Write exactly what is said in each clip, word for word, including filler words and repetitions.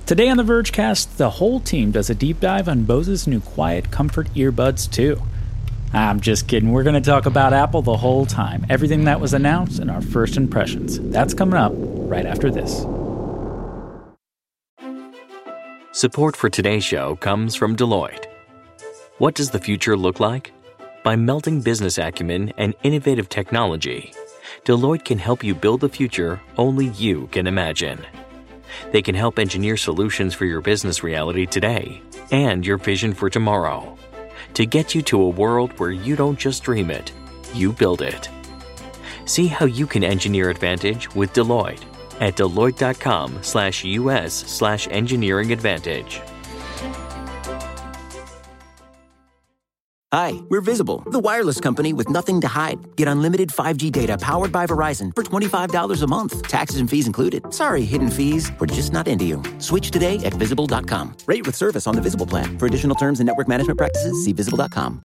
Today on the Vergecast, the whole team does a deep dive on Bose's new Quiet Comfort earbuds two. I'm just kidding. We're going to talk about Apple the whole time. Everything that was announced and our first impressions. That's coming up right after this. Support for today's show comes from Deloitte. What does the future look like? By melting business acumen and innovative technology, Deloitte can help you build the future only you can imagine. They can help engineer solutions for your business reality today and your vision for tomorrow to get you to a world where you don't just dream it, you build it. See how you can engineer advantage with Deloitte at Deloitte.com slash US slash engineering advantage. Hi, we're Visible, the wireless company with nothing to hide. Get unlimited five G data powered by Verizon for twenty-five dollars a month. Taxes and fees included. Sorry, hidden fees. We're just not into you. Switch today at Visible dot com. Rate with service on the Visible plan. For additional terms and network management practices, see Visible dot com.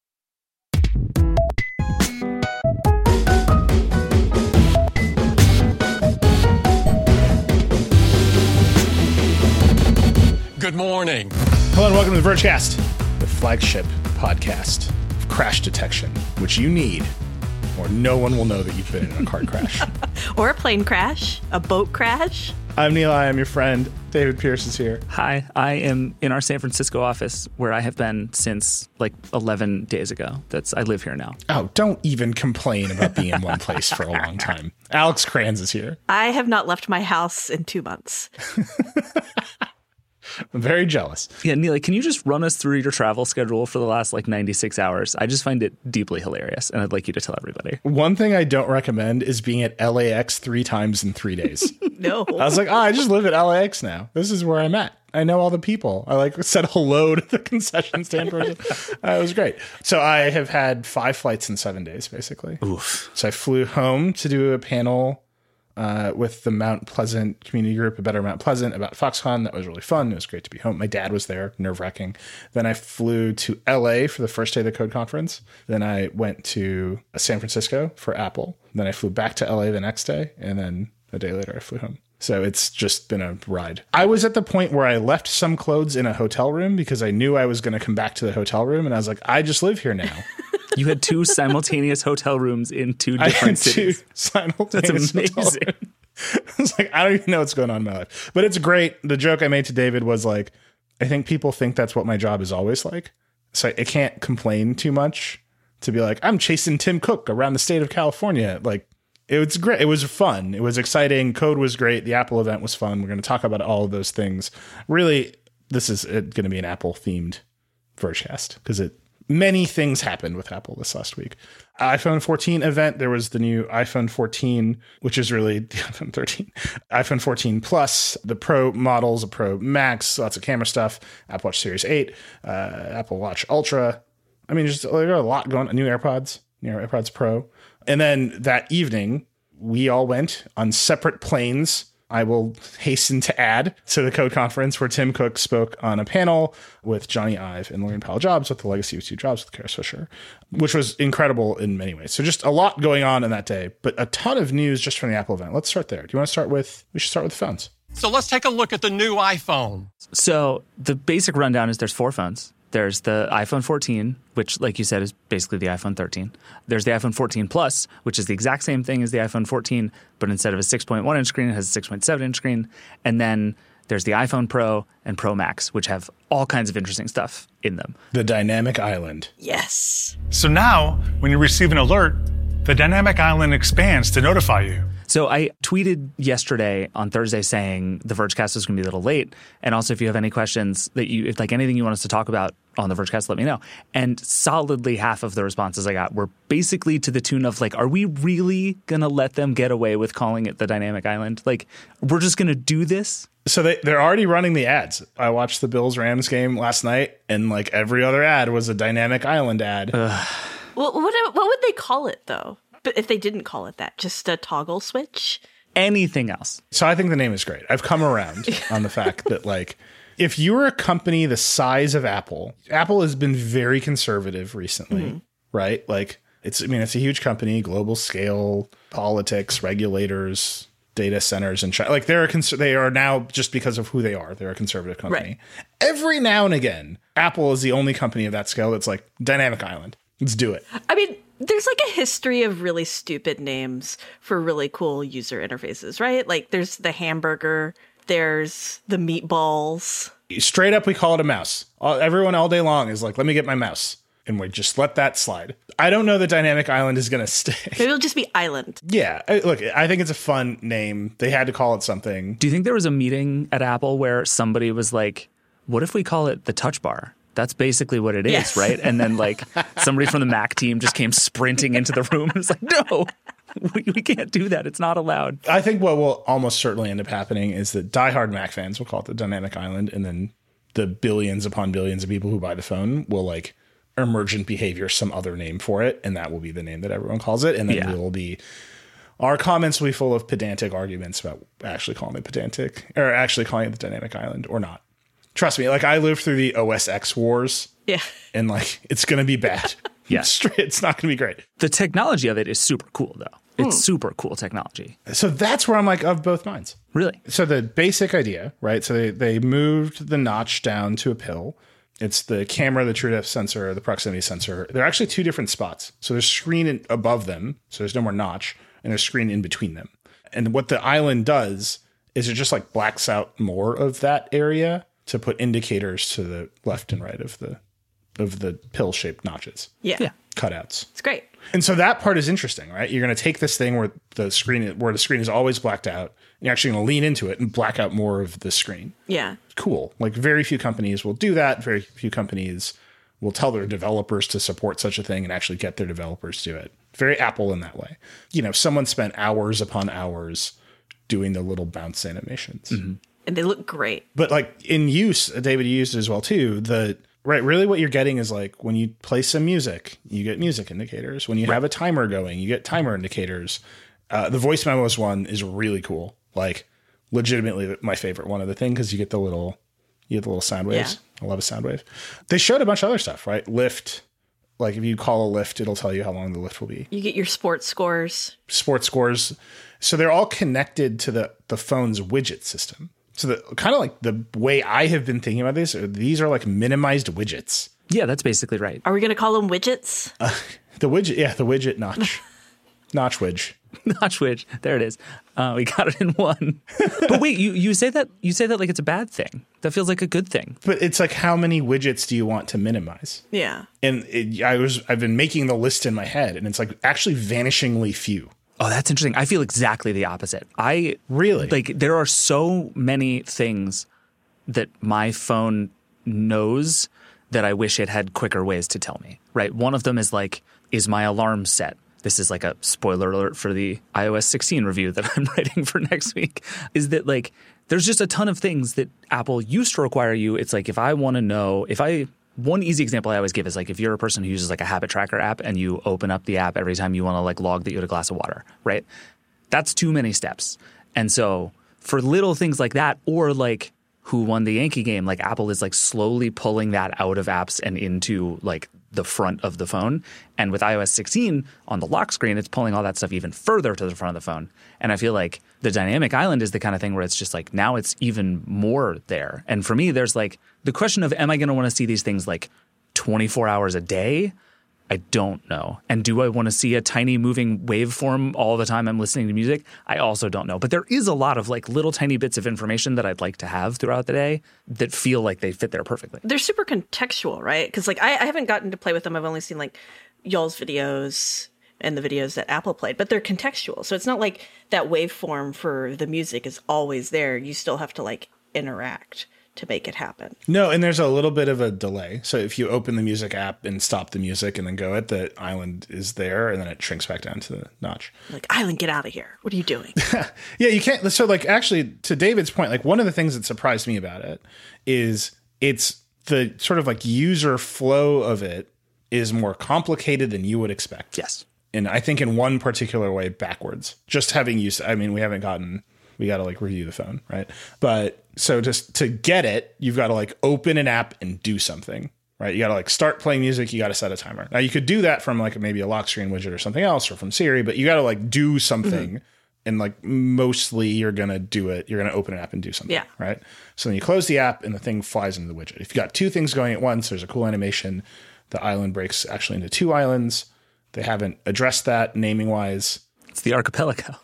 Good morning. Hello and welcome to the Vergecast, the flagship podcast of crash detection, which you need, or no one will know that you've been in a car crash. Or a plane crash, a boat crash. I'm Neil, I am your friend. David Pierce is here. Hi, I am in our San Francisco office where I have been since like eleven days ago. That's I live here now. Oh, don't even complain about being in one place for a long time. Alex Kranz is here. I have not left my house in two months. I'm very jealous. Yeah, Neil, can you just run us through your travel schedule for the last like ninety-six hours? I just find it deeply hilarious, and I'd like you to tell everybody. One thing I don't recommend is being at L A X three times in three days. No. I was like, oh, I just live at L A X now. This is where I'm at. I know all the people. I like said hello to the concession stand person. Uh, it was great. So I have had five flights in seven days, basically. Oof. So I flew home to do a panel Uh, with the Mount Pleasant community group, A Better Mount Pleasant, about Foxconn. That was really fun. It was great to be home. My dad was there, nerve-wracking. Then I flew to L A for the first day of the Code Conference. Then I went to San Francisco for Apple. Then I flew back to L A the next day. And then a day later, I flew home. So it's just been a ride. I was at the point where I left some clothes in a hotel room because I knew I was going to come back to the hotel room. And I was like, I just live here now. You had two simultaneous hotel rooms in two different I had cities. Two simultaneous. That's amazing. I was like, I don't even know what's going on in my life. But it's great. The joke I made to David was like, I think people think that's what my job is always like. So I can't complain too much to be like, I'm chasing Tim Cook around the state of California. Like, it was great. It was fun. It was exciting. Code was great. The Apple event was fun. We're going to talk about all of those things. Really, this is going to be an Apple-themed Vergecast because it many things happened with Apple this last week. iPhone fourteen event. There was the new iPhone fourteen, which is really the iPhone thirteen. iPhone fourteen Plus, the Pro models, a Pro Max, lots of camera stuff. Apple Watch Series eight, uh, Apple Watch Ultra. I mean, just like, a lot going on. New AirPods, new AirPods Pro. And then that evening, we all went on separate planes. I will hasten to add to the Code Conference where Tim Cook spoke on a panel with Johnny Ive and Lauren Powell Jobs with the Legacy of Steve Jobs with Kara Swisher, which was incredible in many ways. So just a lot going on in that day, but a ton of news just from the Apple event. Let's start there. Do you want to start with, we should start with the phones. So let's take a look at the new iPhone. So the basic rundown is there's four phones. There's the iPhone fourteen, which, like you said, is basically the iPhone thirteen. There's the iPhone fourteen Plus, which is the exact same thing as the iPhone fourteen, but instead of a six point one inch screen, it has a six point seven inch screen. And then there's the iPhone Pro and Pro Max, which have all kinds of interesting stuff in them. The Dynamic Island. Yes. So now, when you receive an alert, the Dynamic Island expands to notify you. So I tweeted yesterday on Thursday saying the Vergecast is going to be a little late. And also, if you have any questions that you, if like anything you want us to talk about on the Vergecast, let me know. And solidly half of the responses I got were basically to the tune of like, are we really going to let them get away with calling it the Dynamic Island? Like, we're just going to do this? So they, they're already running the ads. I watched the Bills-Rams game last night, and like every other ad was a Dynamic Island ad. Ugh. Well, what, what would they call it, though? But if they didn't call it that, just a toggle switch? Anything else? So I think the name is great. I've come around on the fact that, like, if you were a company the size of Apple, Apple has been very conservative recently, mm-hmm. right? Like, it's, I mean, it's a huge company, global scale, politics, regulators, data centers in China. Like they're a cons- they are now, just because of who they are, they're a conservative company. Right. Every now and again, Apple is the only company of that scale that's like, Dynamic Island. Let's do it. I mean, there's like a history of really stupid names for really cool user interfaces, right? Like there's the hamburger, there's the meatballs. Straight up, we call it a mouse. All, everyone all day long is like, let me get my mouse. And we just let that slide. I don't know that Dynamic Island is going to stay. Maybe it'll just be Island. Yeah. I- Look, I think it's a fun name. They had to call it something. Do you think there was a meeting at Apple where somebody was like, what if we call it the Touch Bar? That's basically what it is, Yes. right? And then like somebody from the Mac team just came sprinting into the room and was like, no, we, we can't do that. It's not allowed. I think what will almost certainly end up happening is that diehard Mac fans will call it the Dynamic Island, and then the billions upon billions of people who buy the phone will like emergent behavior, some other name for it, and that will be the name that everyone calls it. And then Yeah. we will be, our comments will be full of pedantic arguments about actually calling it pedantic, or actually calling it the Dynamic Island or not. Trust me, like I lived through the O S X wars, Yeah. and like it's going to be bad. Yeah. Straight, it's not going to be great. The technology of it is super cool, though. It's super cool technology. So that's where I'm like of both minds. Really? So the basic idea, right? So they, they moved the notch down to a pill. It's the camera, the true depth sensor, the proximity sensor. They're actually two different spots. So there's screen in, above them. So there's no more notch, and there's screen in between them. And what the Island does is it just like blacks out more of that area to put indicators to the left and right of the of the pill shaped notches, Yeah. Yeah. cutouts. It's great. And so that part is interesting, right? You're going to take this thing where the screen where the screen is always blacked out, and you're actually going to lean into it and black out more of the screen. Yeah. Cool. Like very few companies will do that. Very few companies will tell their developers to support such a thing and actually get their developers to it. Very Apple in that way. You know, someone spent hours upon hours doing the little bounce animations. Mm-hmm. And they look great. But like in use, David, you used it as well too. The right, really what you're getting is like when you play some music, you get music indicators. When you have a timer going, you get timer indicators. Uh, the voice memos one is really cool. Like legitimately my favorite one of the thing, because you get the little you get the little sound waves. I love a sound wave. They showed a bunch of other stuff, right? Lift. Like if you call a lift, it'll tell you how long the lift will be. You get your sports scores. Sports scores. So they're all connected to the the phone's widget system. So the kind of like the way I have been thinking about this, these are like minimized widgets. Yeah, that's basically right. Are we going to call them widgets? Uh, the widget, yeah, the widget notch, notch widge. Notch widge. There it is. Uh, we got it in one. But wait, you, you say that you say that like it's a bad thing. That feels like a good thing. But it's like, how many widgets do you want to minimize? Yeah. And it, I was I've been making the list in my head, and it's like actually vanishingly few. Oh, that's interesting. I feel exactly the opposite. I Really? like there are so many things that my phone knows that I wish it had quicker ways to tell me, right? One of them is like, is my alarm set? This is like a spoiler alert for the i O S sixteen review that I'm writing for next week, is that like there's just a ton of things that Apple used to require you. It's like if I want to know, if I one easy example I always give is like if you're a person who uses like a habit tracker app and you open up the app every time you want to like log that you had a glass of water, right? That's too many steps. And so for little things like that, or like who won the Yankee game, like Apple is like slowly pulling that out of apps and into like the front of the phone. And with i O S sixteen on the lock screen, it's pulling all that stuff even further to the front of the phone. And I feel like the Dynamic Island is the kind of thing where it's just like now it's even more there. And for me, there's like the question of, am I going to want to see these things like twenty-four hours a day? I don't know. And do I want to see a tiny moving waveform all the time I'm listening to music? I also don't know. But there is a lot of like little tiny bits of information that I'd like to have throughout the day that feel like they fit there perfectly. They're super contextual, right? Because like I, I haven't gotten to play with them. I've only seen like y'all's videos and the videos that Apple played, but they're contextual. So it's not like that waveform for the music is always there. You still have to like interact to make it happen. No, and there's a little bit of a delay. So if you open the music app and stop the music and then go it, the island is there and then it shrinks back down to the notch. Like, Island, get out of here. What are you doing? Yeah, you can't. So like actually to David's point, like one of the things that surprised me about it is it's the sort of like user flow of it is more complicated than you would expect. Yes. And I think in one particular way backwards. Just having used, I mean, we haven't gotten, we got to like review the phone, right? But so just to get it, you've got to like open an app and do something, right? You got to like start playing music. You got to set a timer. Now you could do that from like maybe a lock screen widget or something else or from Siri, but you got to like do something. Mm-hmm. And like mostly you're going to do it. You're going to open an app and do something. Yeah. Right. So then you close the app and the thing flies into the widget. If you got two things going at once, there's a cool animation. The island breaks actually into two islands. They haven't addressed that naming wise. It's the archipelago.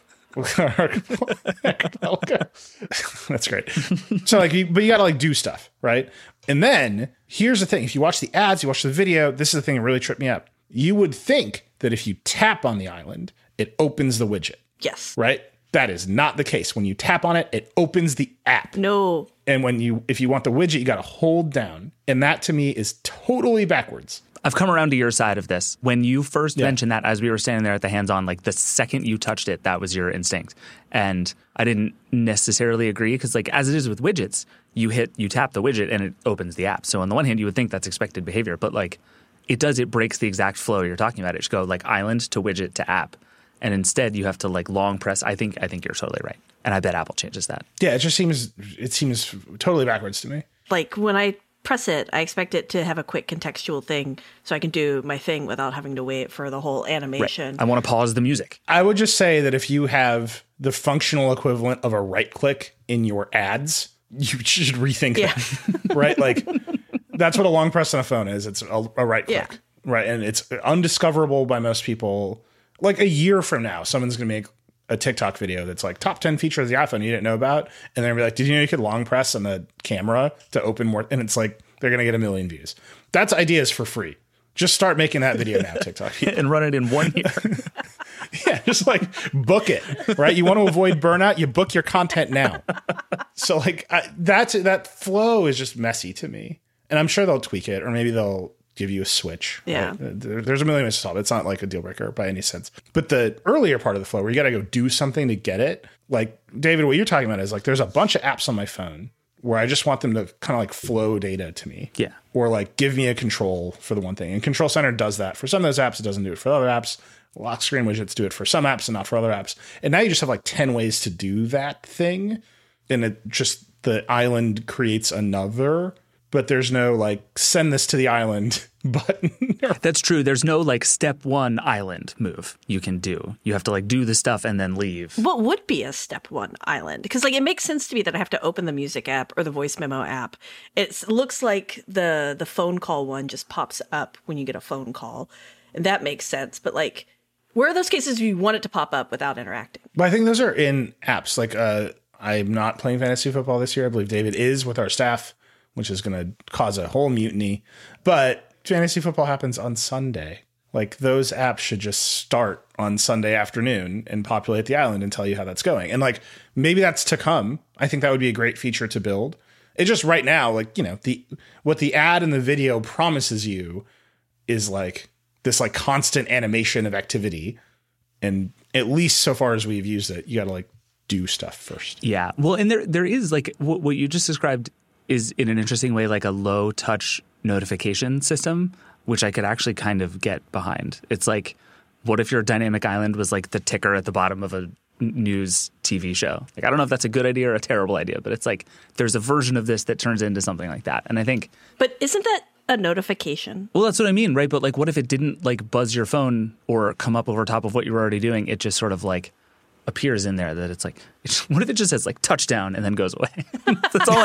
Archipelago. That's great. So like, you, but you got to like do stuff. Right. And then here's the thing. If you watch the ads, you watch the video, this is the thing that really tripped me up. You would think that if you tap on the island, it opens the widget. Yes. Right? That is not the case. When you tap on it, it opens the app. No. And when you, if you want the widget, you got to hold down. And that to me is totally backwards. I've come around to your side of this. When you first Yeah. mentioned that, as we were standing there at the hands-on, like the second you touched it, that was your instinct. And I didn't necessarily agree because, like, as it is with widgets, you hit, you tap the widget and it opens the app. So on the one hand, you would think that's expected behavior, but like it does, it breaks the exact flow you're talking about. It should go like island to widget to app. And instead you have to like long press. I think, I think you're totally right. And I bet Apple changes that. Yeah, it just seems, it seems totally backwards to me. Like when I press it, I expect it to have a quick contextual thing so I can do my thing without having to wait for the whole animation. I want to pause the music. I would just say that if you have the functional equivalent of a right click in your ads, you should rethink Yeah. that, right? Like that's what a long press on a phone is. It's a, a right click, Yeah. right? And it's undiscoverable by most people. Like a year from now, someone's going to make a TikTok video that's like top ten features of the iPhone you didn't know about. And they're going to be like, did you know you could long press on the camera to open more? And it's like, they're going to get a million views. That's ideas for free. Just start making that video now, TikTok. And run it in one year. Yeah, just like book it, right? You want to avoid burnout, you book your content now. So like I, that's that flow is just messy to me. And I'm sure they'll tweak it, or maybe they'll give you a switch. Yeah. Right? There, there's a million ways to solve it. It's not like a deal breaker by any sense. But the earlier part of the flow where you got to go do something to get it, like David, what you're talking about is like there's a bunch of apps on my phone where I just want them to kind of like flow data to me. Yeah. Or like give me a control for the one thing. And Control Center does that. For some of those apps, it doesn't do it. For other apps, lock screen widgets do it for some apps and not for other apps. And now you just have like ten ways to do that thing. And it just, the island creates another, but there's no like send this to the island button. That's true. There's no like step one island move you can do. You have to like do the stuff and then leave. What would be a step one island? Because like it makes sense to me that I have to open the music app or the voice memo app. It looks like the the phone call one just pops up when you get a phone call, and that makes sense. But like, where are those cases where you want it to pop up without interacting? But I think those are in apps. Like uh, I'm not playing fantasy football this year. I believe David is with our staff, which is going to cause a whole mutiny. But fantasy football happens on Sunday. Like those apps should just start on Sunday afternoon and populate the island and tell you how that's going. And like maybe that's to come. I think that would be a great feature to build. It just right now, like, you know, the what the ad and the video promises you is like this like constant animation of activity. And at least so far as we've used it, you got to like do stuff first. Yeah. Well, and there there is like what, what you just described is in an interesting way like a low touch notification system, which I could actually kind of get behind. It's like, what if your dynamic island was like the ticker at the bottom of a news T V show? Like, I don't know if that's a good idea or a terrible idea, but it's like there's a version of this that turns into something like that. And I think, But isn't that a notification? well, that's what I mean, right? But like, what if it didn't like buzz your phone or come up over top of what you were already doing? It just sort of like appears in there that it's like, what if it just says like touchdown and then goes away? That's all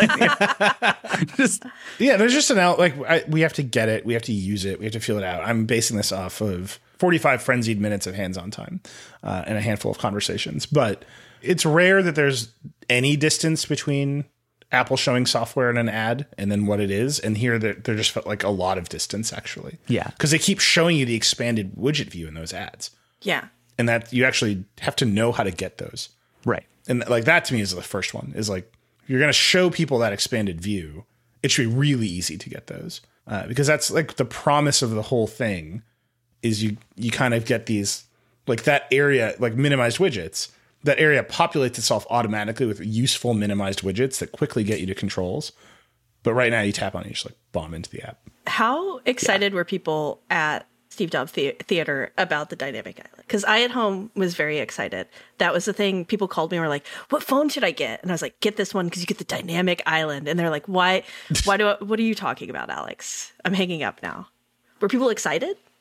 I need. Just, Yeah, there's just an out, like I, we have to get it. We have to use it. We have to feel it out. I'm basing this off of forty-five frenzied minutes of hands-on time uh, and a handful of conversations. But it's rare that there's any distance between Apple showing software in an ad and then what it is. And here there, there just felt like a lot of distance, actually. Yeah. Because they keep showing you the expanded widget view in those ads. Yeah. And that you actually have to know how to get those. right. And like that to me is the first one, is like, if you're going to show people that expanded view, it should be really easy to get those. Uh, because that's like the promise of the whole thing is you, you kind of get these, like that area, like minimized widgets, that area populates itself automatically with useful minimized widgets that quickly get you to controls. But right now you tap on it, you just like bomb into the app. How excited were people at Steve Jobs the- Theater about the dynamic island? Because I at home was very excited. That was the thing. People called me and were like, what phone should I get? And I was like, get this one because you get the dynamic island. And they're like, why, why do I, what are you talking about, Alex? I'm hanging up now. Were people excited?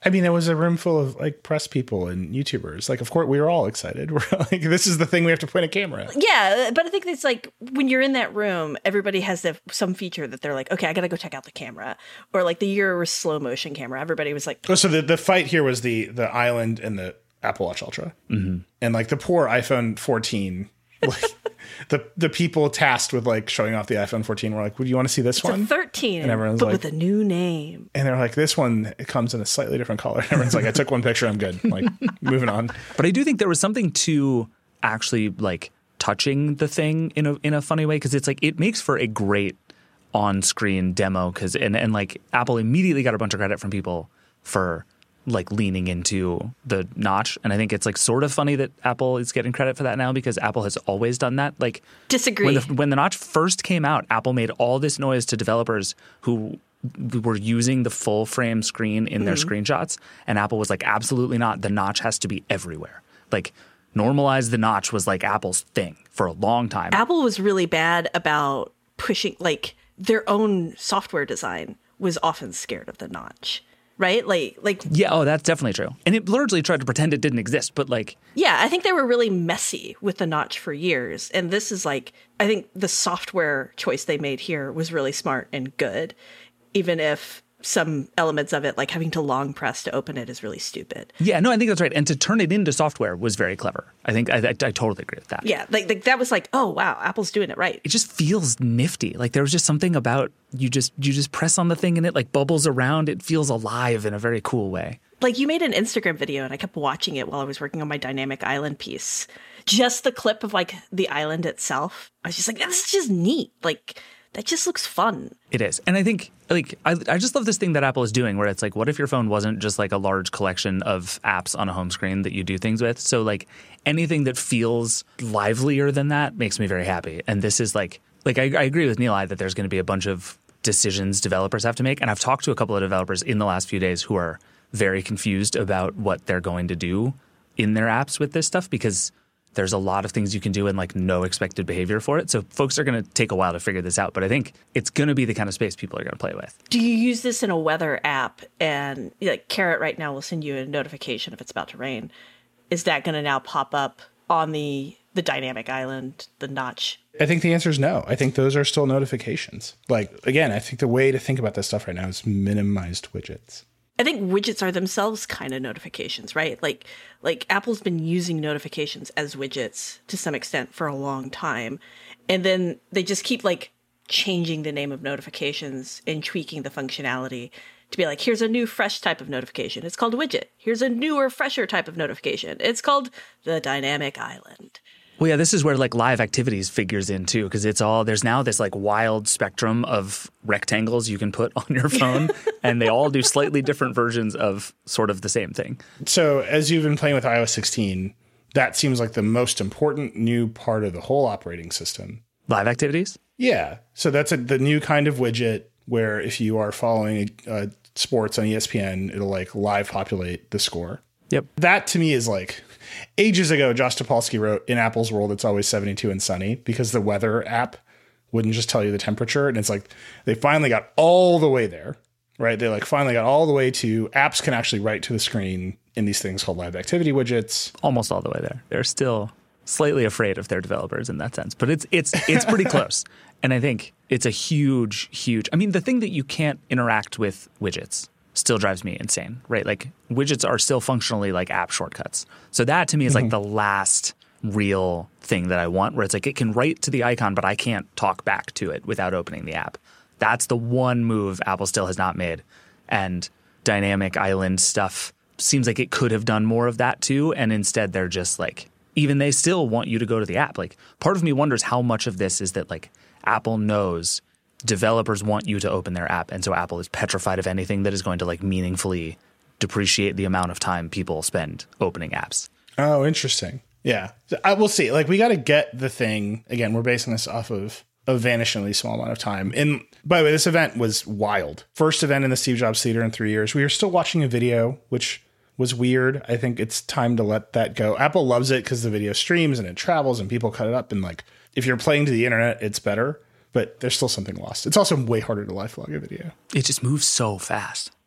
I mean, it was a room full of like press people and YouTubers. Like, of course, we were all excited. We're like, this is the thing we have to point a camera at. Yeah, but I think it's like when you're in that room, everybody has the, some feature that they're like, okay, I got to go check out the camera. Or like the year was slow motion camera. Everybody was like, oh, so the, the fight here was the the Island and the Apple Watch Ultra. Mm-hmm. And like the poor iPhone fourteen, like the the people tasked with like showing off the iPhone fourteen were like, would you want to see this it's one? a thirteen, and everyone's but like, with a new name. And they're like, this one, it comes in a slightly different color. And everyone's like, I took one picture, I'm good. Like, moving on. But I do think there was something to actually like touching the thing in a in a funny way, because it's like it makes for a great on-screen demo. Because and and like Apple immediately got a bunch of credit from people for like leaning into the notch. And I think it's like sort of funny that Apple is getting credit for that now, because Apple has always done that. Like, disagree. When the, when the notch first came out, Apple made all this noise to developers who were using the full frame screen in their Mm-hmm. screenshots. And Apple was like, absolutely not. The notch has to be everywhere. Like, normalize the notch was like Apple's thing for a long time. Apple was really bad about pushing, like their own software design was often scared of the notch. Right? Like, like, yeah, oh, that's definitely true. And it largely tried to pretend it didn't exist, but like, yeah, I think they were really messy with the notch for years. And this is like, I think the software choice they made here was really smart and good, even if some elements of it, like having to long press to open it, is really stupid. Yeah, no, I think that's right. And to turn it into software was very clever. I think I, I, I totally agree with that. Yeah, like, like that was like, oh wow, Apple's doing it right. It just feels nifty. Like there was just something about you just you just press on the thing and it like bubbles around. It feels alive in a very cool way. Like you made an Instagram video and I kept watching it while I was working on my dynamic island piece. Just the clip of like the island itself, I was just like, this is just neat. Like that just looks fun. It is. And I think like I, I just love this thing that Apple is doing where it's like, what if your phone wasn't just like a large collection of apps on a home screen that you do things with? So like anything that feels livelier than that makes me very happy. And this is like, like I, I agree with Nilay that there's going to be a bunch of decisions developers have to make. And I've talked to a couple of developers in the last few days who are very confused about what they're going to do in their apps with this stuff, because there's a lot of things you can do and like no expected behavior for it. So folks are going to take a while to figure this out. But I think it's going to be the kind of space people are going to play with. Do you use this in a weather app and like Carrot right now will send you a notification if it's about to rain? Is that going to now pop up on the the dynamic island, the notch? I think the answer is no. I think those are still notifications. Like, again, I think the way to think about this stuff right now is minimized widgets. I think widgets are themselves kind of notifications, right? Like, like Apple's been using notifications as widgets to some extent for a long time. And then they just keep like changing the name of notifications and tweaking the functionality to be like, here's a new fresh type of notification. It's called widget. Here's a newer, fresher type of notification. It's called the dynamic island. Well, yeah, this is where like live activities figures in too, because it's all there's now this like wild spectrum of rectangles you can put on your phone, and they all do slightly different versions of sort of the same thing. So as you've been playing with i O S sixteen, that seems like the most important new part of the whole operating system. Live activities? Yeah. So that's a, the new kind of widget where if you are following uh, sports on E S P N, it'll like live populate the score. Yep. That to me is like ages ago, Josh Topolsky wrote, in Apple's world, it's always seventy-two and sunny, because the weather app wouldn't just tell you the temperature. And it's like they finally got all the way there, right? They like finally got all the way to apps can actually write to the screen in these things called live activity widgets. Almost all the way there. They're still slightly afraid of their developers in that sense, but it's it's it's pretty close. And I think it's a huge, huge. I mean, the thing that you can't interact with widgets still drives me insane, right? Like widgets are still functionally like app shortcuts. So that to me is like the last real thing that I want, where it's like it can write to the icon, but I can't talk back to it without opening the app. That's the one move Apple still has not made. And dynamic island stuff seems like it could have done more of that too. And instead they're just like, even they still want you to go to the app. Like part of me wonders how much of this is that like Apple knows developers want you to open their app, and so Apple is petrified of anything that is going to like meaningfully depreciate the amount of time people spend opening apps. Oh, interesting. Yeah, I will see. Like we got to get the thing again. We're basing this off of a vanishingly small amount of time. And by the way, this event was wild. First event in the Steve Jobs Theater in three years. We were still watching a video, which was weird. I think it's time to let that go. Apple loves it because the video streams and it travels and people cut it up. And like, if you're playing to the internet, it's better. But there's still something lost. It's also way harder to live log a video. It just moves so fast.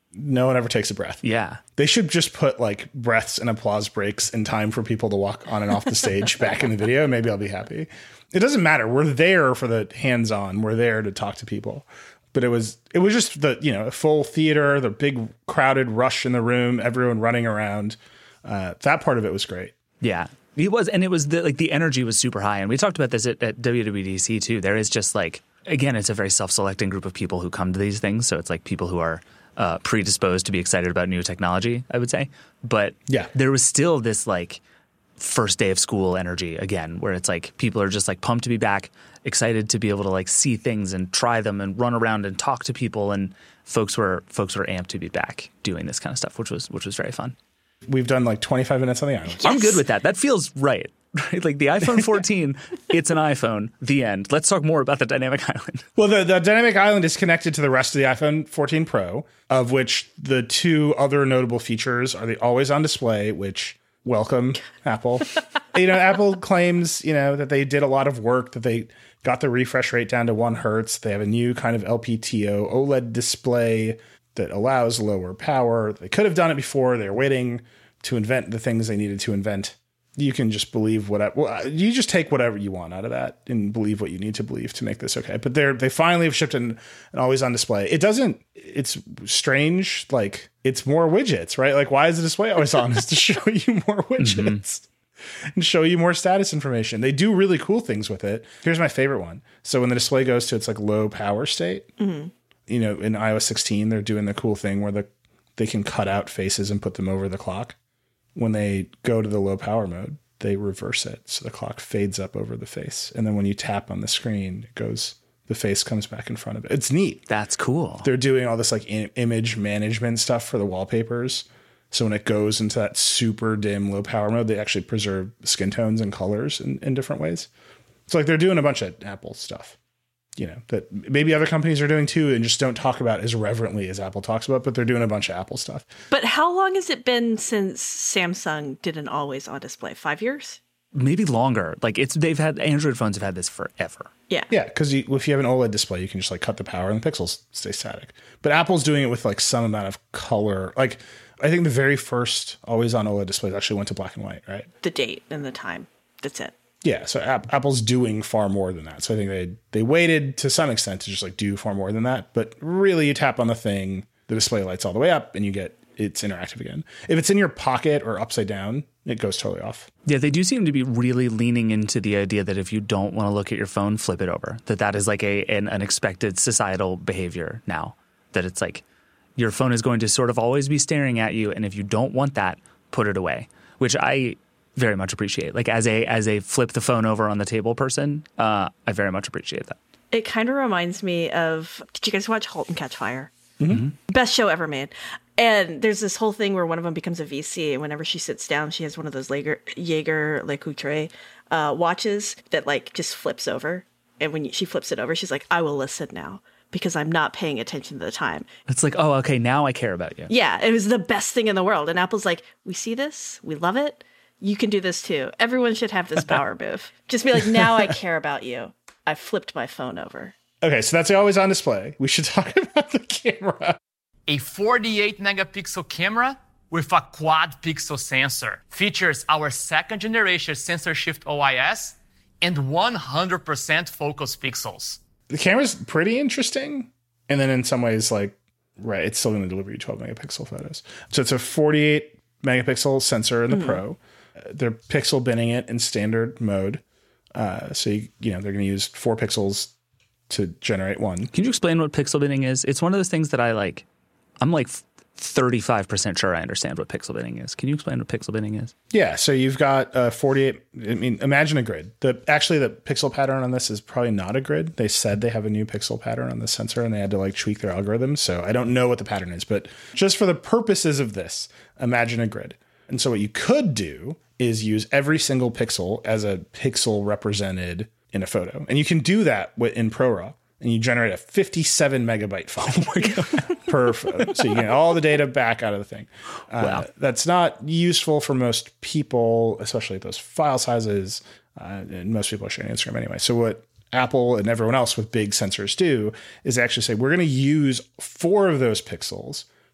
No one ever takes a breath. Yeah. They should just put like breaths and applause breaks in time for people to walk on and off the stage back in the video. Maybe I'll be happy. It doesn't matter. We're there for the hands-on. We're there to talk to people. But it was it was just the, you know, a full theater, the big crowded rush in the room, everyone running around. Uh, that part of it was great. Yeah. It was, and it was the, like the energy was super high. And we talked about this at, at W W D C too. There is just like, again, it's a very self-selecting group of people who come to these things. So it's like people who are uh, predisposed to be excited about new technology, I would say. But yeah, there was still this like first day of school energy again, where it's like people are just like pumped to be back, excited to be able to like see things and try them and run around and talk to people. And folks were folks were amped to be back doing this kind of stuff, which was which was very fun. We've done like twenty-five minutes on the island. Yes. I'm good with that. That feels right. Right? Like the iPhone fourteen, it's an iPhone, the end. Let's talk more about the Dynamic Island. Well, the, the Dynamic Island is connected to the rest of the iPhone fourteen Pro, of which the two other notable features are the always on display, which welcome Apple. You know, Apple claims, you know, that they did a lot of work, that they got the refresh rate down to one hertz. They have a new kind of L P T O OLED display that allows lower power. They could have done it before. They're waiting to invent the things they needed to invent. You can just believe whatever. Well, you just take whatever you want out of that and believe what you need to believe to make this okay. But they're they finally have shipped an, an always on display. It doesn't. It's strange. Like it's more widgets, right? Like why is the display always on? Is to show you more widgets mm-hmm. and show you more status information. They do really cool things with it. Here's my favorite one. So when the display goes to its like low power state, mm-hmm. you know, in i O S sixteen, they're doing the cool thing where the they can cut out faces and put them over the clock. When they go to the low power mode, they reverse it. So the clock fades up over the face. And then when you tap on the screen, it goes, the face comes back in front of it. It's neat. That's cool. They're doing all this like in- image management stuff for the wallpapers. So when it goes into that super dim low power mode, they actually preserve skin tones and colors in, in different ways. So like they're doing a bunch of Apple stuff, you know, that maybe other companies are doing too and just don't talk about as reverently as Apple talks about, but they're doing a bunch of Apple stuff. But how long has it been since Samsung did an always on display? Five years? Maybe longer. Like it's they've had Android phones have had this forever. Yeah. Yeah, because if you have an OLED display, you can just like cut the power and the pixels stay static. But Apple's doing it with like some amount of color. Like I think the very first always on OLED displays actually went to black and white, right? The date and the time. That's it. Yeah, so App- Apple's doing far more than that. So I think they they waited to some extent to just like do far more than that. But really, you tap on the thing, the display lights all the way up, and you get it's interactive again. If it's in your pocket or upside down, it goes totally off. Yeah, they do seem to be really leaning into the idea that if you don't want to look at your phone, flip it over. That that is like a an, an expected societal behavior now. That it's like your phone is going to sort of always be staring at you, and if you don't want that, put it away. Which I very much appreciate. Like as a as a flip the phone over on the table person, uh, I very much appreciate that. It kind of reminds me of, did you guys watch *Halt and Catch Fire*? Mm-hmm. Best show ever made. And there's this whole thing where one of them becomes a V C, and whenever she sits down, she has one of those Jaeger, Jaeger LeCoultre uh, watches that like just flips over. And when she flips it over, she's like, I will listen now because I'm not paying attention to the time. It's like, oh, okay, now I care about you. Yeah, it was the best thing in the world. And Apple's like, we see this, we love it. You can do this too. Everyone should have this power move. Just be like, now I care about you. I flipped my phone over. Okay, so that's always on display. We should talk about the camera. A forty-eight megapixel camera with a quad pixel sensor. Features our second generation sensor shift O I S and one hundred percent focus pixels. The camera's pretty interesting. And then in some ways, like, right, it's still going to deliver you twelve megapixel photos. So it's a forty-eight megapixel sensor in the mm. Pro. They're pixel binning it in standard mode. Uh, so, you, you know, they're going to use four pixels to generate one. Can you explain what pixel binning is? It's one of those things that I like. I'm like thirty-five percent sure I understand what pixel binning is. Can you explain what pixel binning is? Yeah. So you've got uh, forty-eight. I mean, imagine a grid. The Actually, the pixel pattern on this is probably not a grid. They said they have a new pixel pattern on the sensor and they had to like tweak their algorithm. So I don't know what the pattern is, but just for the purposes of this, imagine a grid. And so what you could do is use every single pixel as a pixel represented in a photo. And you can do that in ProRAW. And you generate a fifty-seven megabyte file oh my God. per photo. So you get all the data back out of the thing. Uh, wow. That's not useful for most people, especially at those file sizes. Uh, and most people are sharing Instagram anyway. So what Apple and everyone else with big sensors do is actually say, we're going to use four of those pixels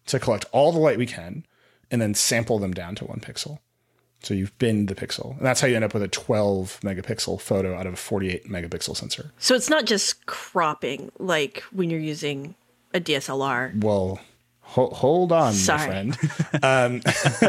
to collect all the light we can and then sample them down to one pixel. So you've binned the pixel. And that's how you end up with a twelve megapixel photo out of a forty-eight megapixel sensor. So it's not just cropping like when you're using a D S L R. Well, ho- hold on, Sorry. my friend. um,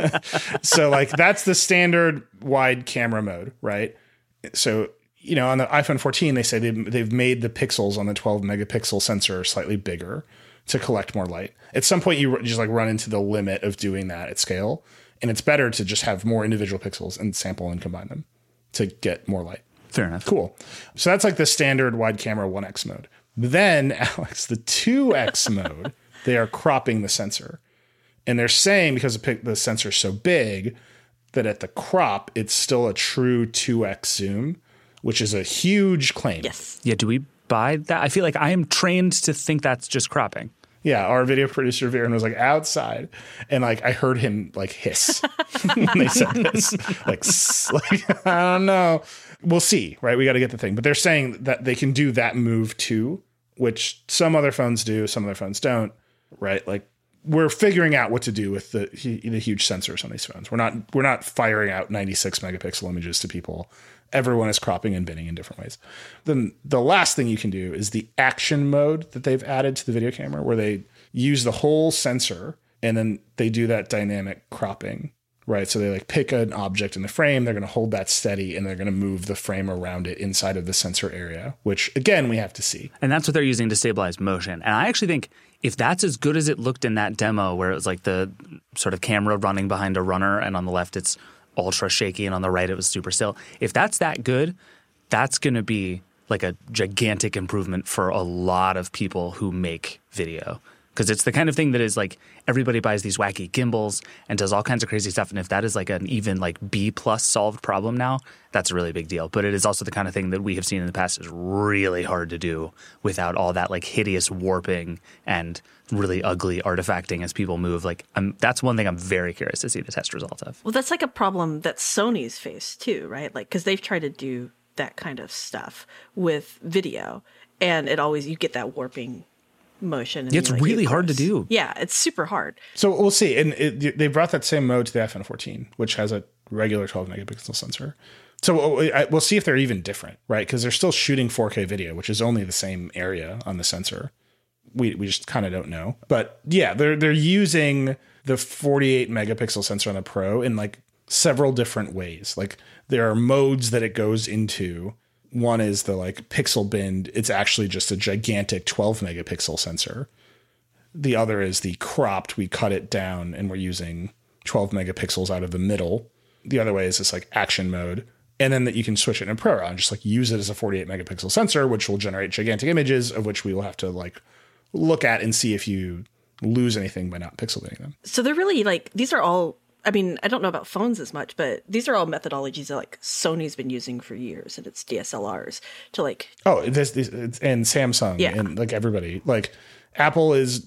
so like that's the standard wide camera mode, right? So, you know, on the iPhone fourteen, they say they've, they've made the pixels on the twelve megapixel sensor slightly bigger to collect more light. At some point, you just like run into the limit of doing that at scale. And it's better to just have more individual pixels and sample and combine them to get more light. Fair enough. Cool. So that's like the standard wide camera one X mode. Then, Alex, the two X mode, they are cropping the sensor. And they're saying because the, pic- the sensor is so big that at the crop, it's still a true two X zoom, which is a huge claim. Yes. Yeah, do we buy that? I feel like I am trained to think that's just cropping. Yeah, our video producer Viren was like outside, and like I heard him like hiss when they said this. Like, like I don't know. We'll see, right? We got to get the thing, but they're saying that they can do that move too, which some other phones do, some other phones don't, right? Like we're figuring out what to do with the the huge sensors on these phones. We're not we're not firing out ninety-six megapixel images to people. Everyone is cropping and binning in different ways. Then the last thing you can do is the action mode that they've added to the video camera, where they use the whole sensor and then they do that dynamic cropping, right? So they like pick an object in the frame, they're going to hold that steady, and they're going to move the frame around it inside of the sensor area, which again, we have to see. And that's what they're using to stabilize motion. And I actually think if that's as good as it looked in that demo, where it was like the sort of camera running behind a runner and on the left it's ultra shaky and on the right it was super still. If that's that good, that's going to be like a gigantic improvement for a lot of people who make video. Because it's the kind of thing that is like everybody buys these wacky gimbals and does all kinds of crazy stuff. And if that is like an even like B plus solved problem now, that's a really big deal. But it is also the kind of thing that we have seen in the past is really hard to do without all that like hideous warping and really ugly artifacting as people move. Like I'm, that's one thing I'm very curious to see the test result of. Well, that's like a problem that Sony's faced too, right? Like, because they've tried to do that kind of stuff with video, and it always, you get that warping motion. And it's like, really of hard to course. do. Yeah, it's super hard. So we'll see. And it, they brought that same mode to the iPhone fourteen, which has a regular twelve megapixel sensor. So we'll see if they're even different, right? Because they're still shooting four K video, which is only the same area on the sensor. We we just kind of don't know. But yeah, they're they're using the forty-eight megapixel sensor on the Pro in like several different ways. Like there are modes that it goes into. One is the like pixel bin. It's actually just a gigantic twelve megapixel sensor. The other is the cropped. We cut it down and we're using twelve megapixels out of the middle. The other way is this like action mode. And then that you can switch it in Pro and just like use it as a forty-eight megapixel sensor, which will generate gigantic images of which we will have to like look at and see if you lose anything by not pixel binning them. So they're really like, these are all, I mean, I don't know about phones as much, but these are all methodologies that like Sony's been using for years, and it's D S L Rs to like. Oh, this, this it's, and Samsung yeah. and like everybody. Like Apple is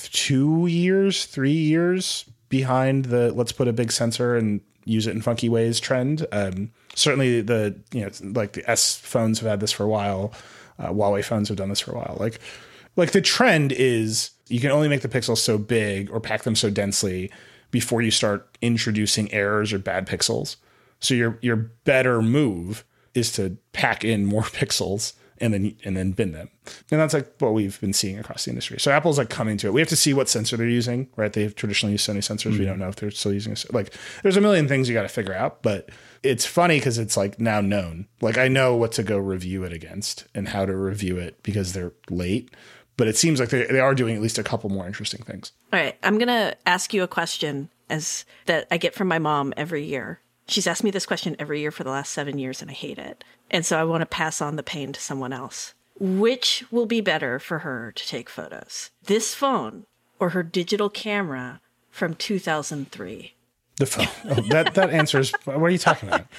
two years, three years behind the let's put a big sensor and use it in funky ways trend. Um, certainly the, you know, like the S phones have had this for a while. Uh, Huawei phones have done this for a while. Like, like the trend is you can only make the pixels so big or pack them so densely before you start introducing errors or bad pixels. So your your better move is to pack in more pixels and then and then bin them. And that's like what we've been seeing across the industry. So Apple's like coming to it. We have to see what sensor they're using, right? They've traditionally used Sony sensors. Mm-hmm. We don't know if they're still using a, like there's a million things you got to figure out, but it's funny because it's like now known. Like I know what to go review it against and how to review it because they're late. But it seems like they, they are doing at least a couple more interesting things. All right. I'm going to ask you a question as that I get from my mom every year. She's asked me this question every year for the last seven years, and I hate it. And so I want to pass on the pain to someone else. Which will be better for her to take photos? This phone or her digital camera from two thousand three? The phone. Oh, that, that answers. What are you talking about?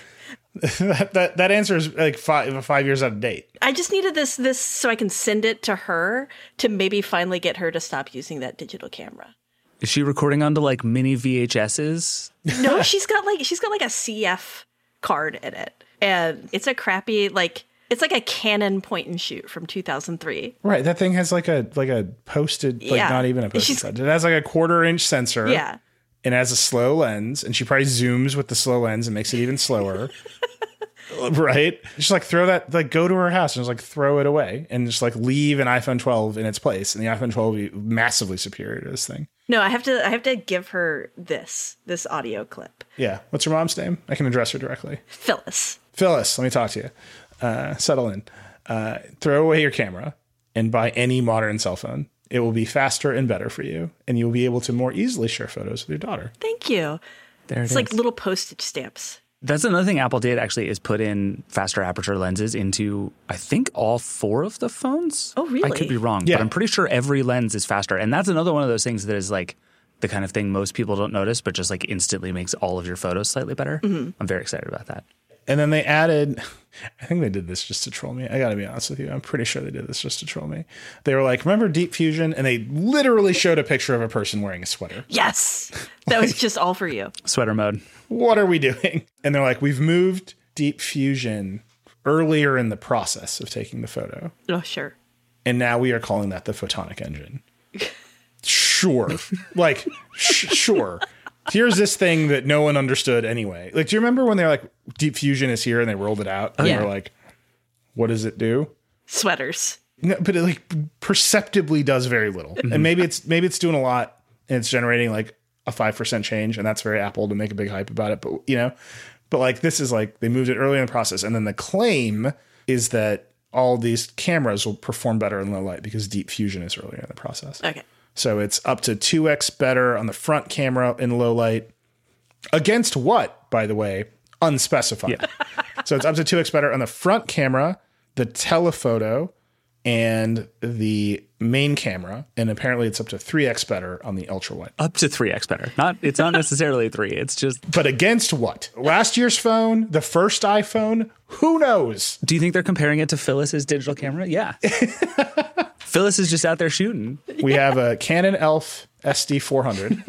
that, that that answer is like five five years out of date. I just needed this this so I can send it to her to maybe finally get her to stop using that digital camera. Is she recording onto like mini V H S's? No, she's got like she's got like a C F card in it, and it's a crappy like It's like a Canon point and shoot from two thousand three. Right. That thing has like a like a posted, like Yeah. not even a posted She's- side. It has like a quarter inch sensor. Yeah. And it has a slow lens. And she probably zooms with the slow lens and makes it even slower. Right. Just like throw that, like go to her house and just like throw it away and just like leave an iPhone twelve in its place. And the iPhone twelve will be massively superior to this thing. No, I have to I have to give her this, this audio clip. Yeah. What's her mom's name? I can address her directly. Phyllis. Phyllis, let me talk to you. Uh, settle in. Uh, throw away your camera and buy any modern cell phone. It will be faster and better for you. And you will be able to more easily share photos with your daughter. Thank you. There it It's is. like little postage stamps. That's another thing Apple did actually is put in faster aperture lenses into, I think, all four of the phones. Oh, really? I could be wrong, Yeah. but I'm pretty sure every lens is faster. And that's another one of those things that is like the kind of thing most people don't notice, but just like instantly makes all of your photos slightly better. Mm-hmm. I'm very excited about that. And then they added, I think they did this just to troll me. I got to be honest with you. I'm pretty sure they did this just to troll me. They were like, remember Deep Fusion? And they literally showed a picture of a person wearing a sweater. Yes. That was just all for you. Sweater mode. What are we doing? And they're like, we've moved Deep Fusion earlier in the process of taking the photo. Oh, sure. And now we are calling that the photonic engine. Sure. Like, sh- sure. Here's this thing that no one understood anyway. Like, do you remember when they're like, Deep Fusion is here and they rolled it out? And Yeah. they're like, what does it do? Sweaters. No, but it like perceptibly does very little. And maybe it's maybe it's doing a lot and it's generating like a five percent change. And that's very Apple to make a big hype about it. But, you know, but like this is like they moved it early in the process. And then the claim is that all these cameras will perform better in low light because Deep Fusion is earlier in the process. Okay. So it's up to two x better on the front camera in low light. Against what, by the way? Unspecified. Yeah. So it's up to two x better on the front camera, the telephoto, and the main camera. And apparently it's up to three x better on the ultra wide. Up to three x better. Not It's not necessarily three. It's just... But against what? Last year's phone, the first iPhone, who knows? Do you think they're comparing it to Phyllis's digital camera? Yeah. Phyllis is just out there shooting. We have a Canon E L F S D four hundred.